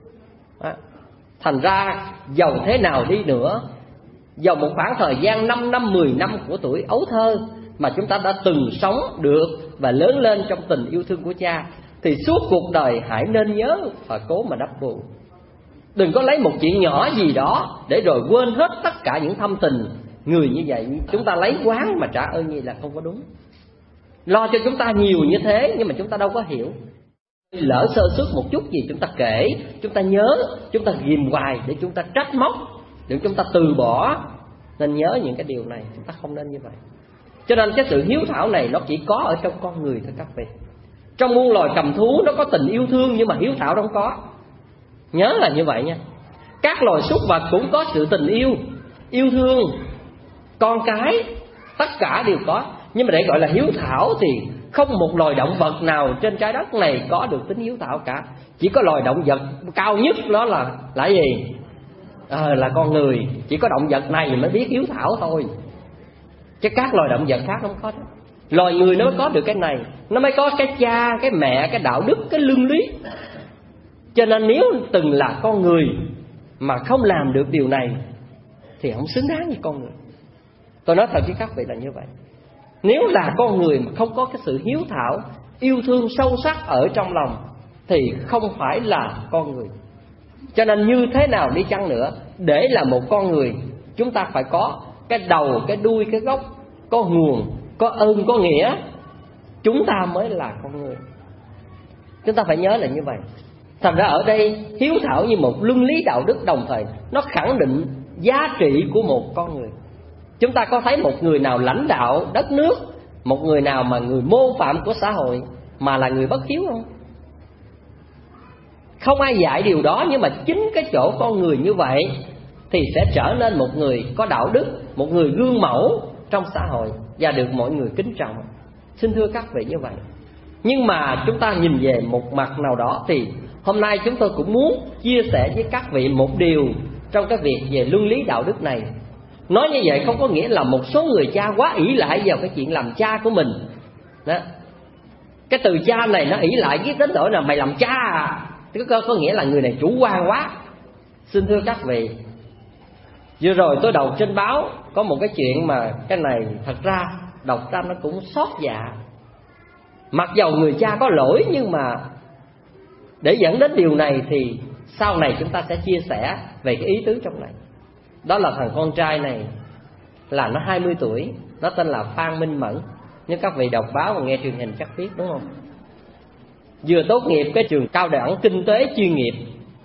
Thành ra dầu thế nào đi nữa, dầu một khoảng thời gian 5 năm, 10 năm của tuổi ấu thơ mà chúng ta đã từng sống được và lớn lên trong tình yêu thương của cha, thì suốt cuộc đời hãy nên nhớ và cố mà đắp bù. Đừng có lấy một chuyện nhỏ gì đó để rồi quên hết tất cả những thâm tình người như vậy. Chúng ta lấy quán mà trả ơn như là không có đúng. Lo cho chúng ta nhiều như thế nhưng mà chúng ta đâu có hiểu. Lỡ sơ suất một chút gì chúng ta kể, chúng ta nhớ, chúng ta ghim hoài để chúng ta trách móc, để chúng ta từ bỏ. Nên nhớ những cái điều này, chúng ta không nên như vậy. Cho nên cái sự hiếu thảo này nó chỉ có ở trong con người thôi các vị. Trong muôn loài cầm thú nó có tình yêu thương nhưng mà hiếu thảo không có. Nhớ là như vậy nha. Các loài súc vật cũng có sự tình yêu thương con cái, tất cả đều có. Nhưng mà để gọi là hiếu thảo thì không một loài động vật nào trên trái đất này có được tính hiếu thảo cả. Chỉ có loài động vật cao nhất đó là gì? Là con người. Chỉ có động vật này mới biết hiếu thảo thôi, chứ các loài động vật khác không có đó. Loài người nó mới có được cái này, nó mới có cái cha, cái mẹ, cái đạo đức, cái lương lý. Cho nên nếu từng là con người mà không làm được điều này thì không xứng đáng như con người. Tôi nói thật với các vị là như vậy. Nếu là con người mà không có cái sự hiếu thảo, yêu thương sâu sắc ở trong lòng thì không phải là con người. Cho nên như thế nào đi chăng nữa, để là một con người, chúng ta phải có cái đầu, cái đuôi, cái gốc, có nguồn, có ơn, có nghĩa, chúng ta mới là con người. Chúng ta phải nhớ là như vậy. Thành ra ở đây hiếu thảo như một luân lý đạo đức, đồng thời nó khẳng định giá trị của một con người. Chúng ta có thấy một người nào lãnh đạo đất nước, một người nào mà người mô phạm của xã hội mà là người bất hiếu không? Không ai dạy điều đó, nhưng mà chính cái chỗ con người như vậy thì sẽ trở nên một người có đạo đức, một người gương mẫu trong xã hội và được mọi người kính trọng. Xin thưa các vị như vậy. Nhưng mà chúng ta nhìn về một mặt nào đó thì hôm nay chúng tôi cũng muốn chia sẻ với các vị một điều trong cái việc về luân lý đạo đức này. Nói như vậy không có nghĩa là một số người cha quá ỷ lại vào cái chuyện làm cha của mình đó. Cái từ cha này nó ỷ lại với đến nỗi là mày làm cha à, có nghĩa là người này chủ quan quá. Xin thưa các vị, vừa rồi tôi đọc trên báo có một cái chuyện mà cái này thật ra đọc ra nó cũng xót dạ. Mặc dầu người cha có lỗi nhưng mà để dẫn đến điều này thì sau này chúng ta sẽ chia sẻ về cái ý tứ trong này. Đó là thằng con trai này là nó 20 tuổi, nó tên là Phan Minh Mẫn. Nhưng các vị đọc báo và nghe truyền hình chắc biết đúng không? Vừa tốt nghiệp cái trường cao đẳng kinh tế chuyên nghiệp.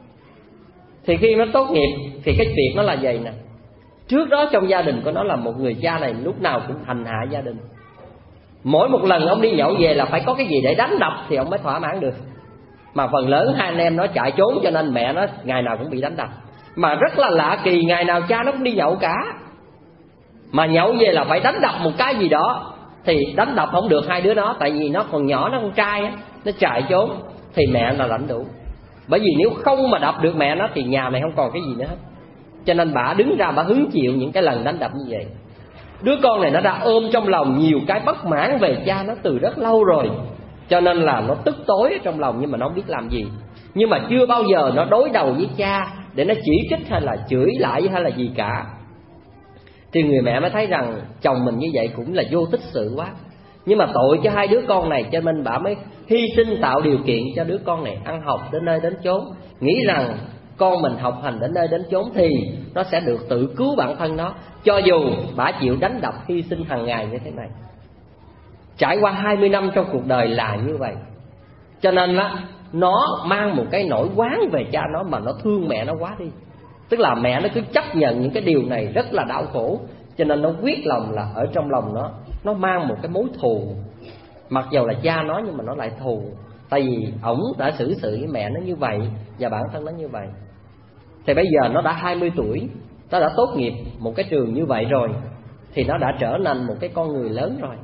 Thì khi nó tốt nghiệp thì cái việc nó là vậy nè. Trước đó trong gia đình của nó là một người cha này lúc nào cũng hành hạ gia đình. Mỗi một lần ông đi nhậu về là phải có cái gì để đánh đập thì ông mới thỏa mãn được. Mà phần lớn hai anh em nó chạy trốn cho nên mẹ nó ngày nào cũng bị đánh đập. Mà rất là lạ kỳ, ngày nào cha nó cũng đi nhậu cả, mà nhậu về là phải đánh đập một cái gì đó. Thì đánh đập không được hai đứa nó, tại vì nó còn nhỏ, nó con trai á, nó chạy trốn thì mẹ là lãnh đủ. Bởi vì nếu không mà đập được mẹ nó thì nhà này không còn cái gì nữa hết. Cho nên bà đứng ra bà hứng chịu những cái lần đánh đập như vậy. Đứa con này nó đã ôm trong lòng nhiều cái bất mãn về cha nó từ rất lâu rồi, cho nên là nó tức tối trong lòng nhưng mà nó không biết làm gì. Nhưng mà chưa bao giờ nó đối đầu với cha để nó chỉ trích hay là chửi lại hay là gì cả. Thì người mẹ mới thấy rằng chồng mình như vậy cũng là vô tích sự quá. Nhưng mà tội cho hai đứa con này, cho nên bà mới hy sinh tạo điều kiện cho đứa con này ăn học đến nơi đến chốn, nghĩ rằng con mình học hành đến nơi đến chốn thì nó sẽ được tự cứu bản thân nó, cho dù bà chịu đánh đập hy sinh hàng ngày như thế này. Trải qua 20 năm trong cuộc đời là như vậy. Cho nên là nó mang một cái nỗi oán về cha nó, mà nó thương mẹ nó quá đi. Tức là mẹ nó cứ chấp nhận những cái điều này rất là đau khổ, cho nên nó quyết lòng là ở trong lòng nó mang một cái mối thù. Mặc dầu là cha nó nhưng mà nó lại thù, tại vì ổng đã xử sự với mẹ nó như vậy và bản thân nó như vậy. Thì bây giờ nó đã 20 tuổi, nó đã tốt nghiệp một cái trường như vậy rồi, thì nó đã trở thành một cái con người lớn rồi,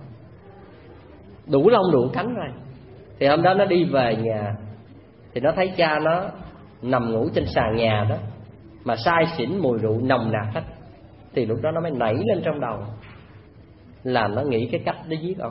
đủ lông đủ cánh rồi. Thì hôm đó nó đi về nhà thì nó thấy cha nó nằm ngủ trên sàn nhà đó, mà say xỉn mùi rượu nồng nặc hết. Thì lúc đó nó mới nảy lên trong đầu là nó nghĩ cái cách để giết ông,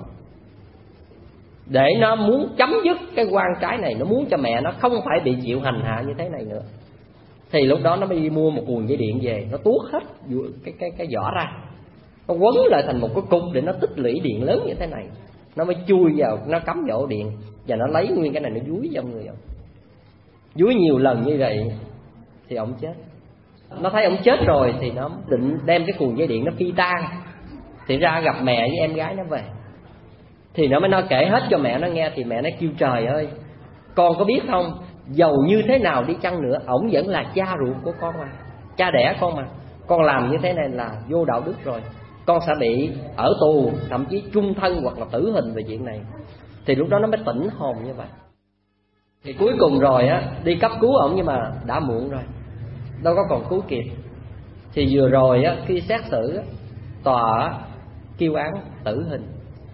để nó muốn chấm dứt cái quan trái này, nó muốn cho mẹ nó không phải bị chịu hành hạ như thế này nữa. Thì lúc đó nó mới đi mua một cuộn dây điện về, nó tuốt hết cái vỏ ra, nó quấn lại thành một cái cục để nó tích lũy điện lớn như thế này. Nó mới chui vào, nó cắm vào ổ điện và nó lấy nguyên cái này nó dúi vào người ông. Dúi nhiều lần như vậy thì ông chết. Nó thấy ông chết rồi thì nó định đem cái cuồng dây điện nó phi tan. Thì ra gặp mẹ với em gái nó về, thì nó mới nói kể hết cho mẹ nó nghe. Thì mẹ nó kêu trời ơi, con có biết không, dầu như thế nào đi chăng nữa, ổng vẫn là cha ruột của con mà, cha đẻ con mà. Con làm như thế này là vô đạo đức rồi, con sẽ bị ở tù, thậm chí chung thân hoặc là tử hình về chuyện này. Thì lúc đó nó mới tỉnh hồn như vậy. Thì cuối cùng rồi á, đi cấp cứu ổng nhưng mà đã muộn rồi, đâu có còn cứu kịp. Thì vừa rồi á, khi xét xử á, tòa kêu án tử hình.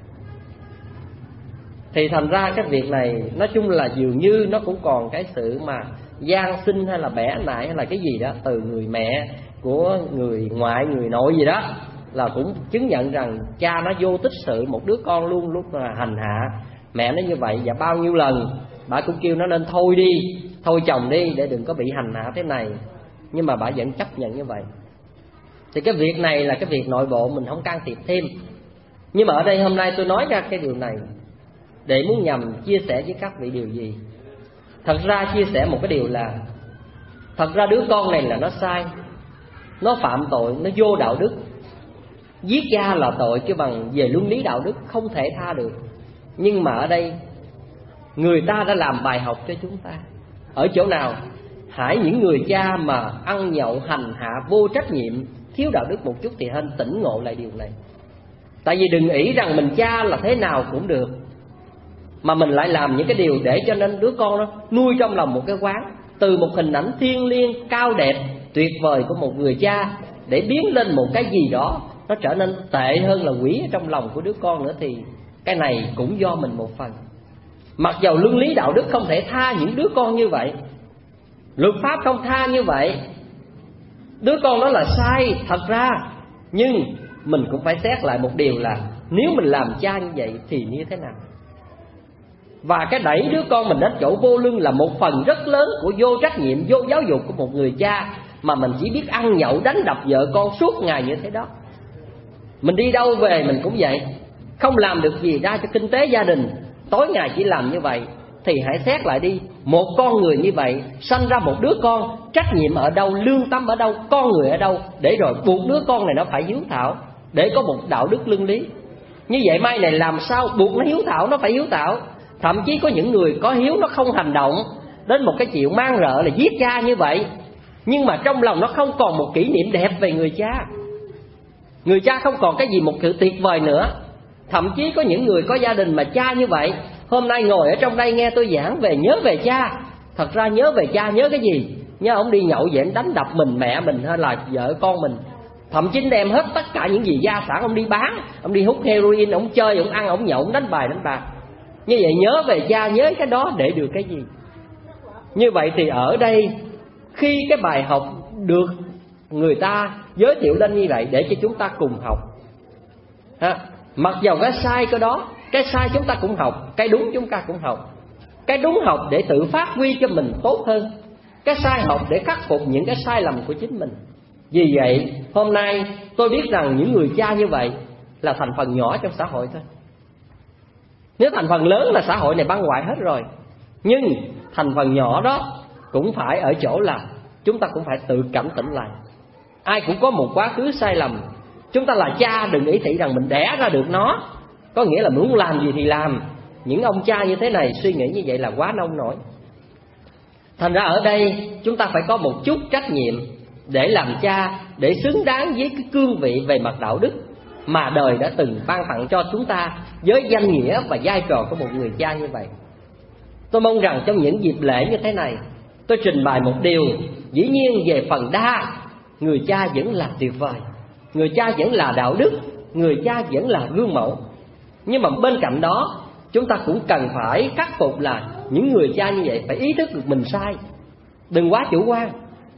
Thì thành ra cái việc này nói chung là dường như nó cũng còn cái sự mà gian sinh hay là bẻ nại hay là cái gì đó từ người mẹ của người ngoại, người nội gì đó, là cũng chứng nhận rằng cha nó vô tích sự một đứa con luôn lúc mà hành hạ mẹ nó như vậy. Và bao nhiêu lần bà cũng kêu nó nên thôi đi, thôi chồng đi để đừng có bị hành hạ thế này, nhưng mà bà vẫn chấp nhận như vậy. Thì cái việc này là cái việc nội bộ, mình không can thiệp thêm. Nhưng mà ở đây hôm nay tôi nói ra cái điều này để muốn nhằm chia sẻ với các vị điều gì. Thật ra chia sẻ một cái điều là, thật ra đứa con này là nó sai, nó phạm tội, nó vô đạo đức. Giết cha là tội chứ bằng về luân lý đạo đức không thể tha được. Nhưng mà ở đây người ta đã làm bài học cho chúng ta. Ở chỗ nào? Hãy những người cha mà ăn nhậu hành hạ vô trách nhiệm, thiếu đạo đức một chút thì hên tỉnh ngộ lại điều này. Tại vì đừng nghĩ rằng mình cha là thế nào cũng được, mà mình lại làm những cái điều để cho nên đứa con nó nuôi trong lòng một cái quán, từ một hình ảnh thiêng liêng cao đẹp tuyệt vời của một người cha để biến lên một cái gì đó nó trở nên tệ hơn là quỷ ở trong lòng của đứa con nữa. Thì cái này cũng do mình một phần. Mặc dầu luân lý đạo đức không thể tha những đứa con như vậy, luật pháp không tha như vậy, đứa con đó là sai thật ra, nhưng mình cũng phải xét lại một điều là nếu mình làm cha như vậy thì như thế nào. Và cái đẩy đứa con mình đến chỗ vô lương là một phần rất lớn của vô trách nhiệm, vô giáo dục của một người cha, mà mình chỉ biết ăn nhậu đánh đập vợ con suốt ngày như thế đó. Mình đi đâu về mình cũng vậy, không làm được gì ra cho kinh tế gia đình, tối ngày chỉ làm như vậy. Thì hãy xét lại đi, một con người như vậy sanh ra một đứa con, trách nhiệm ở đâu, lương tâm ở đâu, con người ở đâu, để rồi buộc đứa con này nó phải hiếu thảo, để có một đạo đức luân lý. Như vậy mai này làm sao buộc nó hiếu thảo, nó phải hiếu thảo. Thậm chí có những người có hiếu nó không hành động đến một cái chuyện mang rợ là giết cha như vậy, nhưng mà trong lòng nó không còn một kỷ niệm đẹp về người cha. Người cha không còn cái gì một sự tuyệt vời nữa. Thậm chí có những người có gia đình mà cha như vậy, hôm nay ngồi ở trong đây nghe tôi giảng về nhớ về cha. Thật ra nhớ về cha nhớ cái gì? Nhớ ông đi nhậu về đánh đập mình, mẹ mình hay là vợ con mình. Thậm chí đem hết tất cả những gì gia sản ông đi bán, ông đi hút heroin, ông chơi, ông ăn, ông nhậu, ông đánh bài đánh bạc. Như vậy nhớ về cha, nhớ cái đó để được cái gì? Như vậy thì ở đây khi cái bài học được người ta giới thiệu lên như vậy để cho chúng ta cùng học ha. Mặc dầu cái sai cái đó, cái sai chúng ta cũng học, cái đúng chúng ta cũng học. Cái đúng học để tự phát huy cho mình tốt hơn, cái sai học để khắc phục những cái sai lầm của chính mình. Vì vậy hôm nay tôi biết rằng những người cha như vậy là thành phần nhỏ trong xã hội thôi. Nếu thành phần lớn là xã hội này băng hoại hết rồi. Nhưng thành phần nhỏ đó cũng phải ở chỗ là chúng ta cũng phải tự cảnh tỉnh lại. Ai cũng có một quá khứ sai lầm. Chúng ta là cha đừng ý thị rằng mình đẻ ra được nó, có nghĩa là muốn làm gì thì làm. Những ông cha như thế này suy nghĩ như vậy là quá nông nổi. Thành ra ở đây chúng ta phải có một chút trách nhiệm để làm cha, để xứng đáng với cái cương vị về mặt đạo đức mà đời đã từng ban tặng cho chúng ta với danh nghĩa và vai trò của một người cha như vậy. Tôi mong rằng trong những dịp lễ như thế này, tôi trình bày một điều, dĩ nhiên về phần đa, người cha vẫn là tuyệt vời, người cha vẫn là đạo đức, người cha vẫn là gương mẫu. Nhưng mà bên cạnh đó, chúng ta cũng cần phải khắc phục là những người cha như vậy phải ý thức được mình sai, đừng quá chủ quan.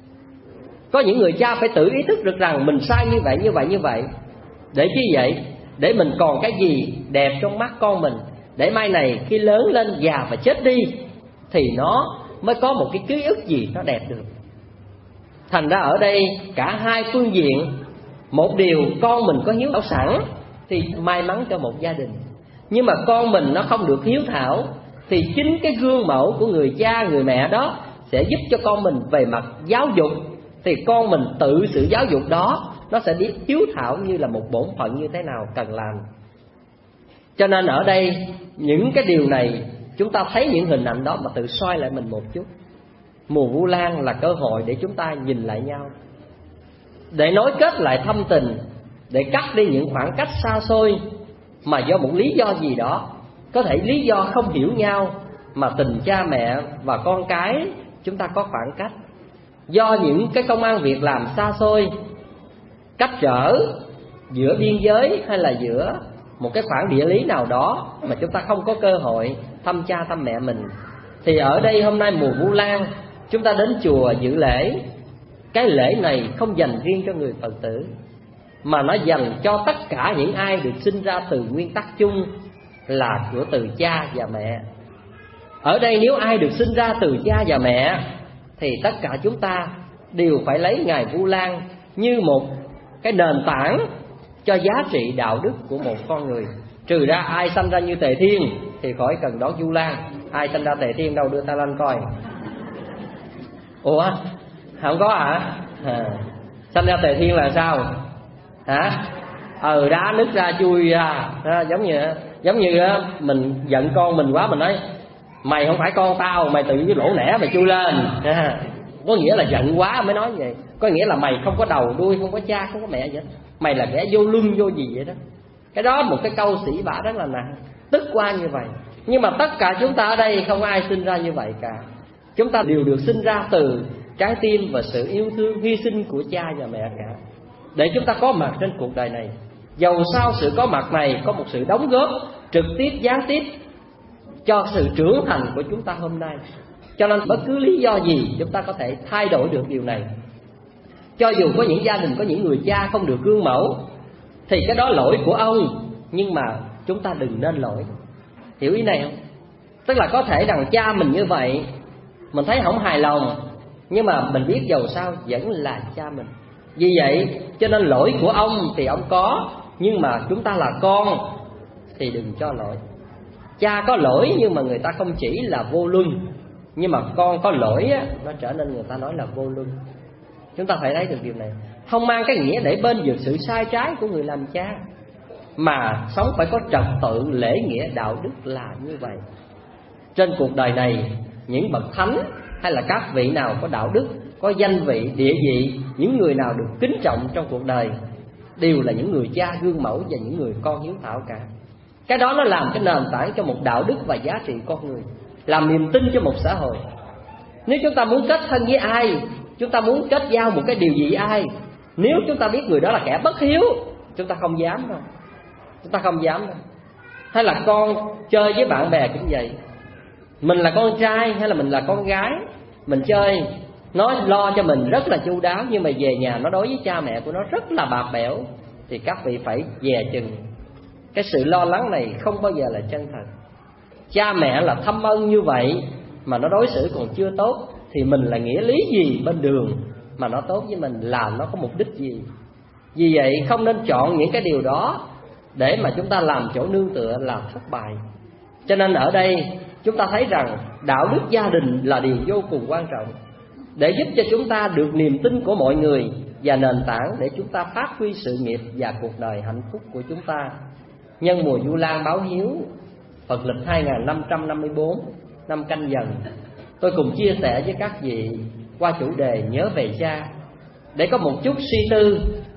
Có những người cha phải tự ý thức được rằng mình sai như vậy, như vậy, như vậy. Để chi vậy? Để mình còn cái gì đẹp trong mắt con mình, để mai này khi lớn lên già và chết đi thì nó mới có một cái ký ức gì nó đẹp được. Thành ra ở đây cả hai phương diện. Một điều con mình có hiếu thảo sẵn thì may mắn cho một gia đình, nhưng mà con mình nó không được hiếu thảo thì chính cái gương mẫu của người cha người mẹ đó sẽ giúp cho con mình về mặt giáo dục, thì con mình tự sự giáo dục đó nó sẽ biết hiếu thảo như là một bổn phận như thế nào cần làm. Cho nên ở đây những cái điều này chúng ta thấy những hình ảnh đó mà tự soi lại mình một chút. Mùa Vu Lan là cơ hội để chúng ta nhìn lại nhau, để nối kết lại thâm tình, để cắt đi những khoảng cách xa xôi mà do một lý do gì đó, có thể lý do không hiểu nhau mà tình cha mẹ và con cái chúng ta có khoảng cách. Do những cái công ăn việc làm xa xôi, cách trở giữa biên giới hay là giữa một cái khoảng địa lý nào đó mà chúng ta không có cơ hội thăm cha thăm mẹ mình. Thì ở đây hôm nay mùa Vu Lan, chúng ta đến chùa dự lễ. Cái lễ này không dành riêng cho người Phật tử, mà nó dành cho tất cả những ai được sinh ra từ nguyên tắc chung là của từ cha và mẹ. Ở đây nếu ai được sinh ra từ cha và mẹ thì tất cả chúng ta đều phải lấy ngày Vu Lan như một cái nền tảng cho giá trị đạo đức của một con người. Trừ ra ai sanh ra như Tề Thiên thì khỏi cần đón Vu Lan. Ai sanh ra Tề Thiên đâu, đưa ta lên coi. Ủa không có hả? Sanh ra Tề Thiên là sao hả? Đá nứt ra chui ra. Giống như mình giận con mình quá, mình nói mày không phải con tao, mày tự cái lỗ nẻ mày chui lên. Có nghĩa là giận quá mới nói vậy. Có nghĩa là mày không có đầu đuôi, không có cha, không có mẹ gì hết, mày là kẻ vô luân vô gì vậy đó. Cái đó một cái câu sĩ vả rất là nặng, tức qua như vậy. Nhưng mà tất cả chúng ta ở đây không ai sinh ra như vậy cả. Chúng ta đều được sinh ra từ trái tim và sự yêu thương hy sinh của cha và mẹ cả, để chúng ta có mặt trên cuộc đời này. Dầu sao sự có mặt này có một sự đóng góp trực tiếp gián tiếp cho sự trưởng thành của chúng ta hôm nay. Cho nên bất cứ lý do gì chúng ta có thể thay đổi được điều này. Cho dù có những gia đình có những người cha không được gương mẫu thì cái đó lỗi của ông, nhưng mà chúng ta đừng nên lỗi. Hiểu ý này không? Tức là có thể rằng cha mình như vậy, mình thấy không hài lòng, nhưng mà mình biết dầu sao vẫn là cha mình. Vì vậy cho nên lỗi của ông thì ông có, nhưng mà chúng ta là con thì đừng cho lỗi. Cha có lỗi nhưng mà người ta không chỉ là vô luân, nhưng mà con có lỗi á, nó trở nên người ta nói là vô luân. Chúng ta phải thấy được điều này. Không mang cái nghĩa để bên vực sự sai trái của người làm cha, mà sống phải có trật tự lễ nghĩa đạo đức là như vậy. Trên cuộc đời này, những bậc thánh hay là các vị nào có đạo đức, có danh vị, địa vị, những người nào được kính trọng trong cuộc đời đều là những người cha gương mẫu và những người con hiếu thảo cả. Cái đó nó làm cái nền tảng cho một đạo đức và giá trị con người, làm niềm tin cho một xã hội. Nếu chúng ta muốn kết thân với ai, chúng ta muốn kết giao một cái điều gì ai, nếu chúng ta biết người đó là kẻ bất hiếu, chúng ta không dám đâu. Chúng ta không dám đâu. Hay là con chơi với bạn bè cũng vậy. Mình là con trai hay là mình là con gái, mình chơi, nó lo cho mình rất là chu đáo, nhưng mà về nhà nó đối với cha mẹ của nó rất là bạc bẽo, thì các vị phải dè chừng. Cái sự lo lắng này không bao giờ là chân thật. Cha mẹ là thâm ân như vậy mà nó đối xử còn chưa tốt, thì mình là nghĩa lý gì bên đường mà nó tốt với mình, là nó có mục đích gì? Vì vậy không nên chọn những cái điều đó để mà chúng ta làm chỗ nương tựa là thất bại. Cho nên ở đây chúng ta thấy rằng đạo đức gia đình là điều vô cùng quan trọng, để giúp cho chúng ta được niềm tin của mọi người và nền tảng để chúng ta phát huy sự nghiệp và cuộc đời hạnh phúc của chúng ta. Nhân mùa Vu Lan báo hiếu Phật lịch 2554 năm Canh Dần, tôi cùng chia sẻ với các vị qua chủ đề nhớ về cha, để có một chút suy tư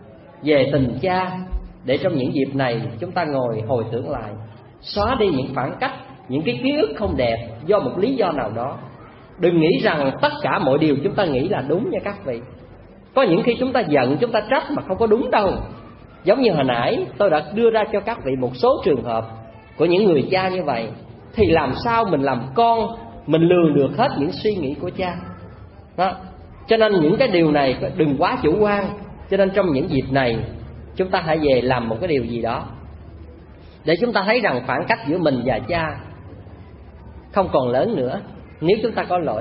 về tình cha, để trong những dịp này chúng ta ngồi hồi tưởng lại, xóa đi những khoảng cách, những cái ký ức không đẹp do một lý do nào đó. Đừng nghĩ rằng tất cả mọi điều chúng ta nghĩ là đúng nha các vị. Có những khi chúng ta giận, chúng ta trách mà không có đúng đâu. Giống như hồi nãy tôi đã đưa ra cho các vị một số trường hợp của những người cha như vậy, thì làm sao mình làm con mình lường được hết những suy nghĩ của cha đó. Cho nên những cái điều này đừng quá chủ quan. Cho nên trong những dịp này chúng ta hãy về làm một cái điều gì đó để chúng ta thấy rằng khoảng cách giữa mình và cha không còn lớn nữa nếu chúng ta có lỗi.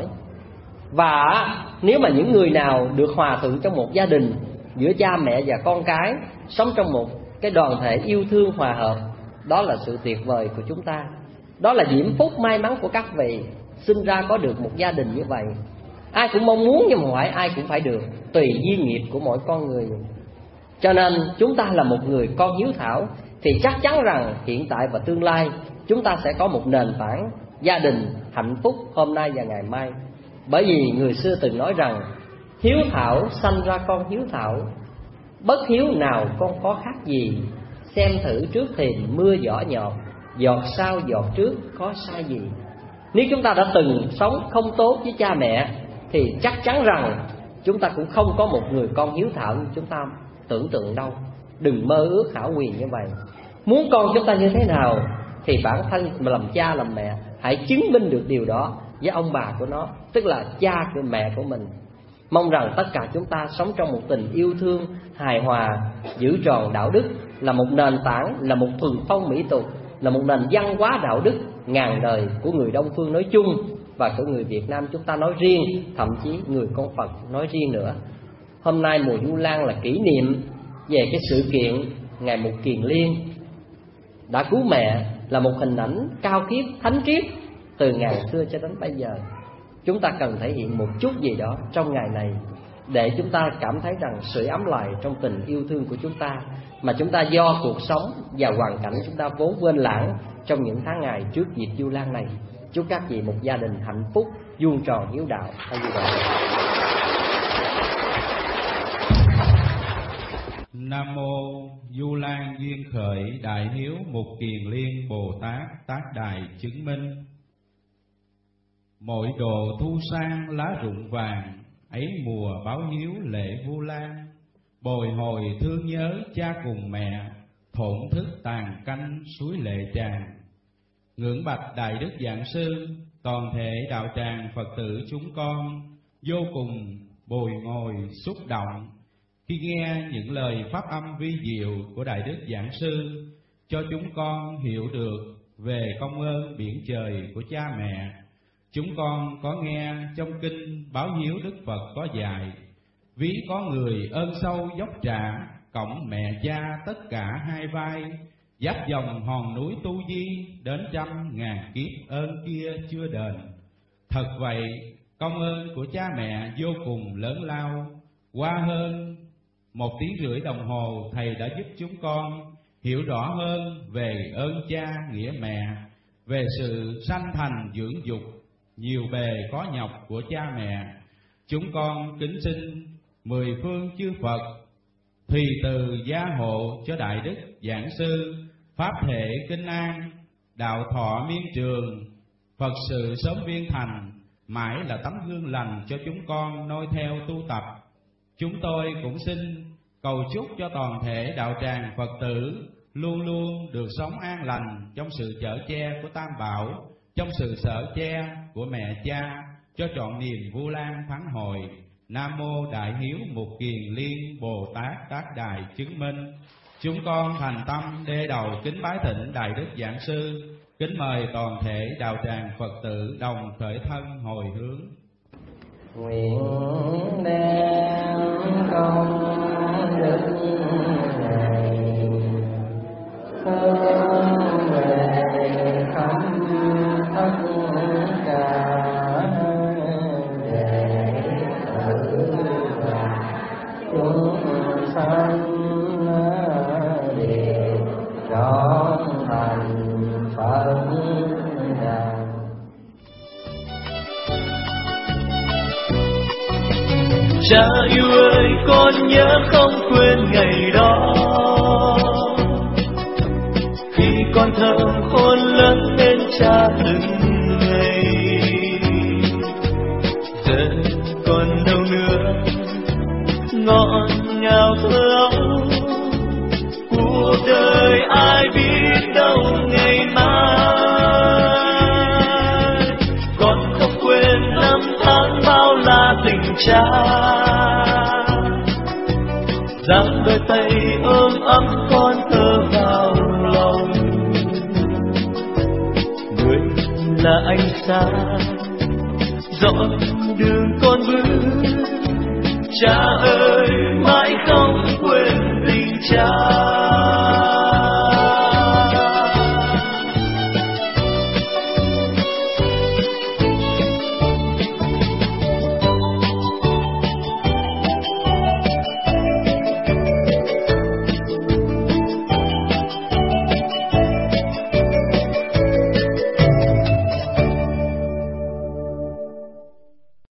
Và nếu mà những người nào được hòa thuận trong một gia đình giữa cha mẹ và con cái, sống trong một cái đoàn thể yêu thương hòa hợp, đó là sự tuyệt vời của chúng ta. Đó là diễm phúc may mắn của các vị sinh ra có được một gia đình như vậy. Ai cũng mong muốn nhưng mà phải ai cũng phải được, tùy duyên nghiệp của mỗi con người. Cho nên chúng ta là một người con hiếu thảo thì chắc chắn rằng hiện tại và tương lai chúng ta sẽ có một nền tảng gia đình hạnh phúc hôm nay và ngày mai. Bởi vì người xưa từng nói rằng hiếu thảo sanh ra con hiếu thảo, bất hiếu nào con có khác gì. Xem thử trước thềm mưa giỏ nhọt, giọt sau giọt trước có sai gì. Nếu chúng ta đã từng sống không tốt với cha mẹ thì chắc chắn rằng chúng ta cũng không có một người con hiếu thảo như chúng ta tưởng tượng đâu. Đừng mơ ước hão huyền như vậy. Muốn con chúng ta như thế nào thì bản thân mà làm cha làm mẹ hãy chứng minh được điều đó với ông bà của nó, tức là cha của mẹ của mình. Mong rằng tất cả chúng ta sống trong một tình yêu thương hài hòa, giữ tròn đạo đức, là một nền tảng, là một thuần phong mỹ tục, là một nền văn hóa đạo đức ngàn đời của người Đông phương nói chung và của người Việt Nam chúng ta nói riêng, thậm chí người con Phật nói riêng nữa. Hôm nay mùa Vu Lan là kỷ niệm về cái sự kiện ngày Mục Kiền Liên đã cứu mẹ, là một hình ảnh cao khiết thánh triết từ ngàn xưa cho đến bây giờ. Chúng ta cần thể hiện một chút gì đó trong ngày này để chúng ta cảm thấy rằng sưởi ấm lại trong tình yêu thương của chúng ta, mà chúng ta do cuộc sống và hoàn cảnh chúng ta vốn quên lãng trong những tháng ngày trước dịp Vu Lan này. Chúc các vị một gia đình hạnh phúc, vuông tròn hiếu đạo. Nam mô Vu Lan duyên khởi đại hiếu Mục Kiền Liên Bồ Tát tác đài chứng minh. Mọi đồ thu sang lá rụng vàng, ấy mùa báo hiếu lễ Vu Lan. Bồi hồi thương nhớ cha cùng mẹ, thổn thức tàn canh suối lệ tràn. Ngưỡng bạch đại đức giảng sư, toàn thể đạo tràng Phật tử chúng con vô cùng bồi hồi xúc động khi nghe những lời pháp âm vi diệu của đại đức giảng sư, cho chúng con hiểu được về công ơn biển trời của cha mẹ. Chúng con có nghe trong kinh báo hiếu Đức Phật có dạy: ví có người ơn sâu dốc trả, cộng mẹ cha tất cả hai vai. Giáp dòng hòn núi tu di, đến trăm ngàn kiếp ơn kia chưa đền. Thật vậy, công ơn của cha mẹ vô cùng lớn lao. Qua hơn 1 tiếng rưỡi đồng hồ, Thầy đã giúp chúng con hiểu rõ hơn về ơn cha nghĩa mẹ, về sự sanh thành dưỡng dục nhiều bề khó nhọc của cha mẹ. Chúng con kính xin 10 phương chư Phật tùy từ gia hộ cho đại đức giảng sư, pháp thể kinh an, đạo thọ miên trường, Phật sự sớm viên thành, mãi là tấm gương lành cho chúng con noi theo tu tập. Chúng tôi cũng xin cầu chúc cho toàn thể đạo tràng Phật tử luôn luôn được sống an lành trong sự chở che của Tam Bảo, trong sự sở che của mẹ cha, cho trọn niềm Vu Lan thắng hội. Nam mô Đại Hiếu Mục Kiền Liên Bồ Tát tác đài chứng minh. Chúng con thành tâm đê đầu kính bái thỉnh đại đức giảng sư, kính mời toàn thể đạo tràng Phật tử đồng khởi thân hồi hướng. Nguyện đem công đức này hướng về khắp tất cả đệ tử và chúng sanh đều trọn thành Phật đạo. Cha yêu ơi, con nhớ không quên ngày đó, khi con thơ khôn lớn lên cha từng ngày. Giờ còn đâu nữa ngọt ngào thơ ấu, cuộc đời ai biết đâu ngày mai. Con không quên năm tháng bao la tình cha, giang đôi tay ôm ấm con thơ vào lòng. Người là ánh sáng dõi đường con bước, cha ơi mãi không quên tình cha.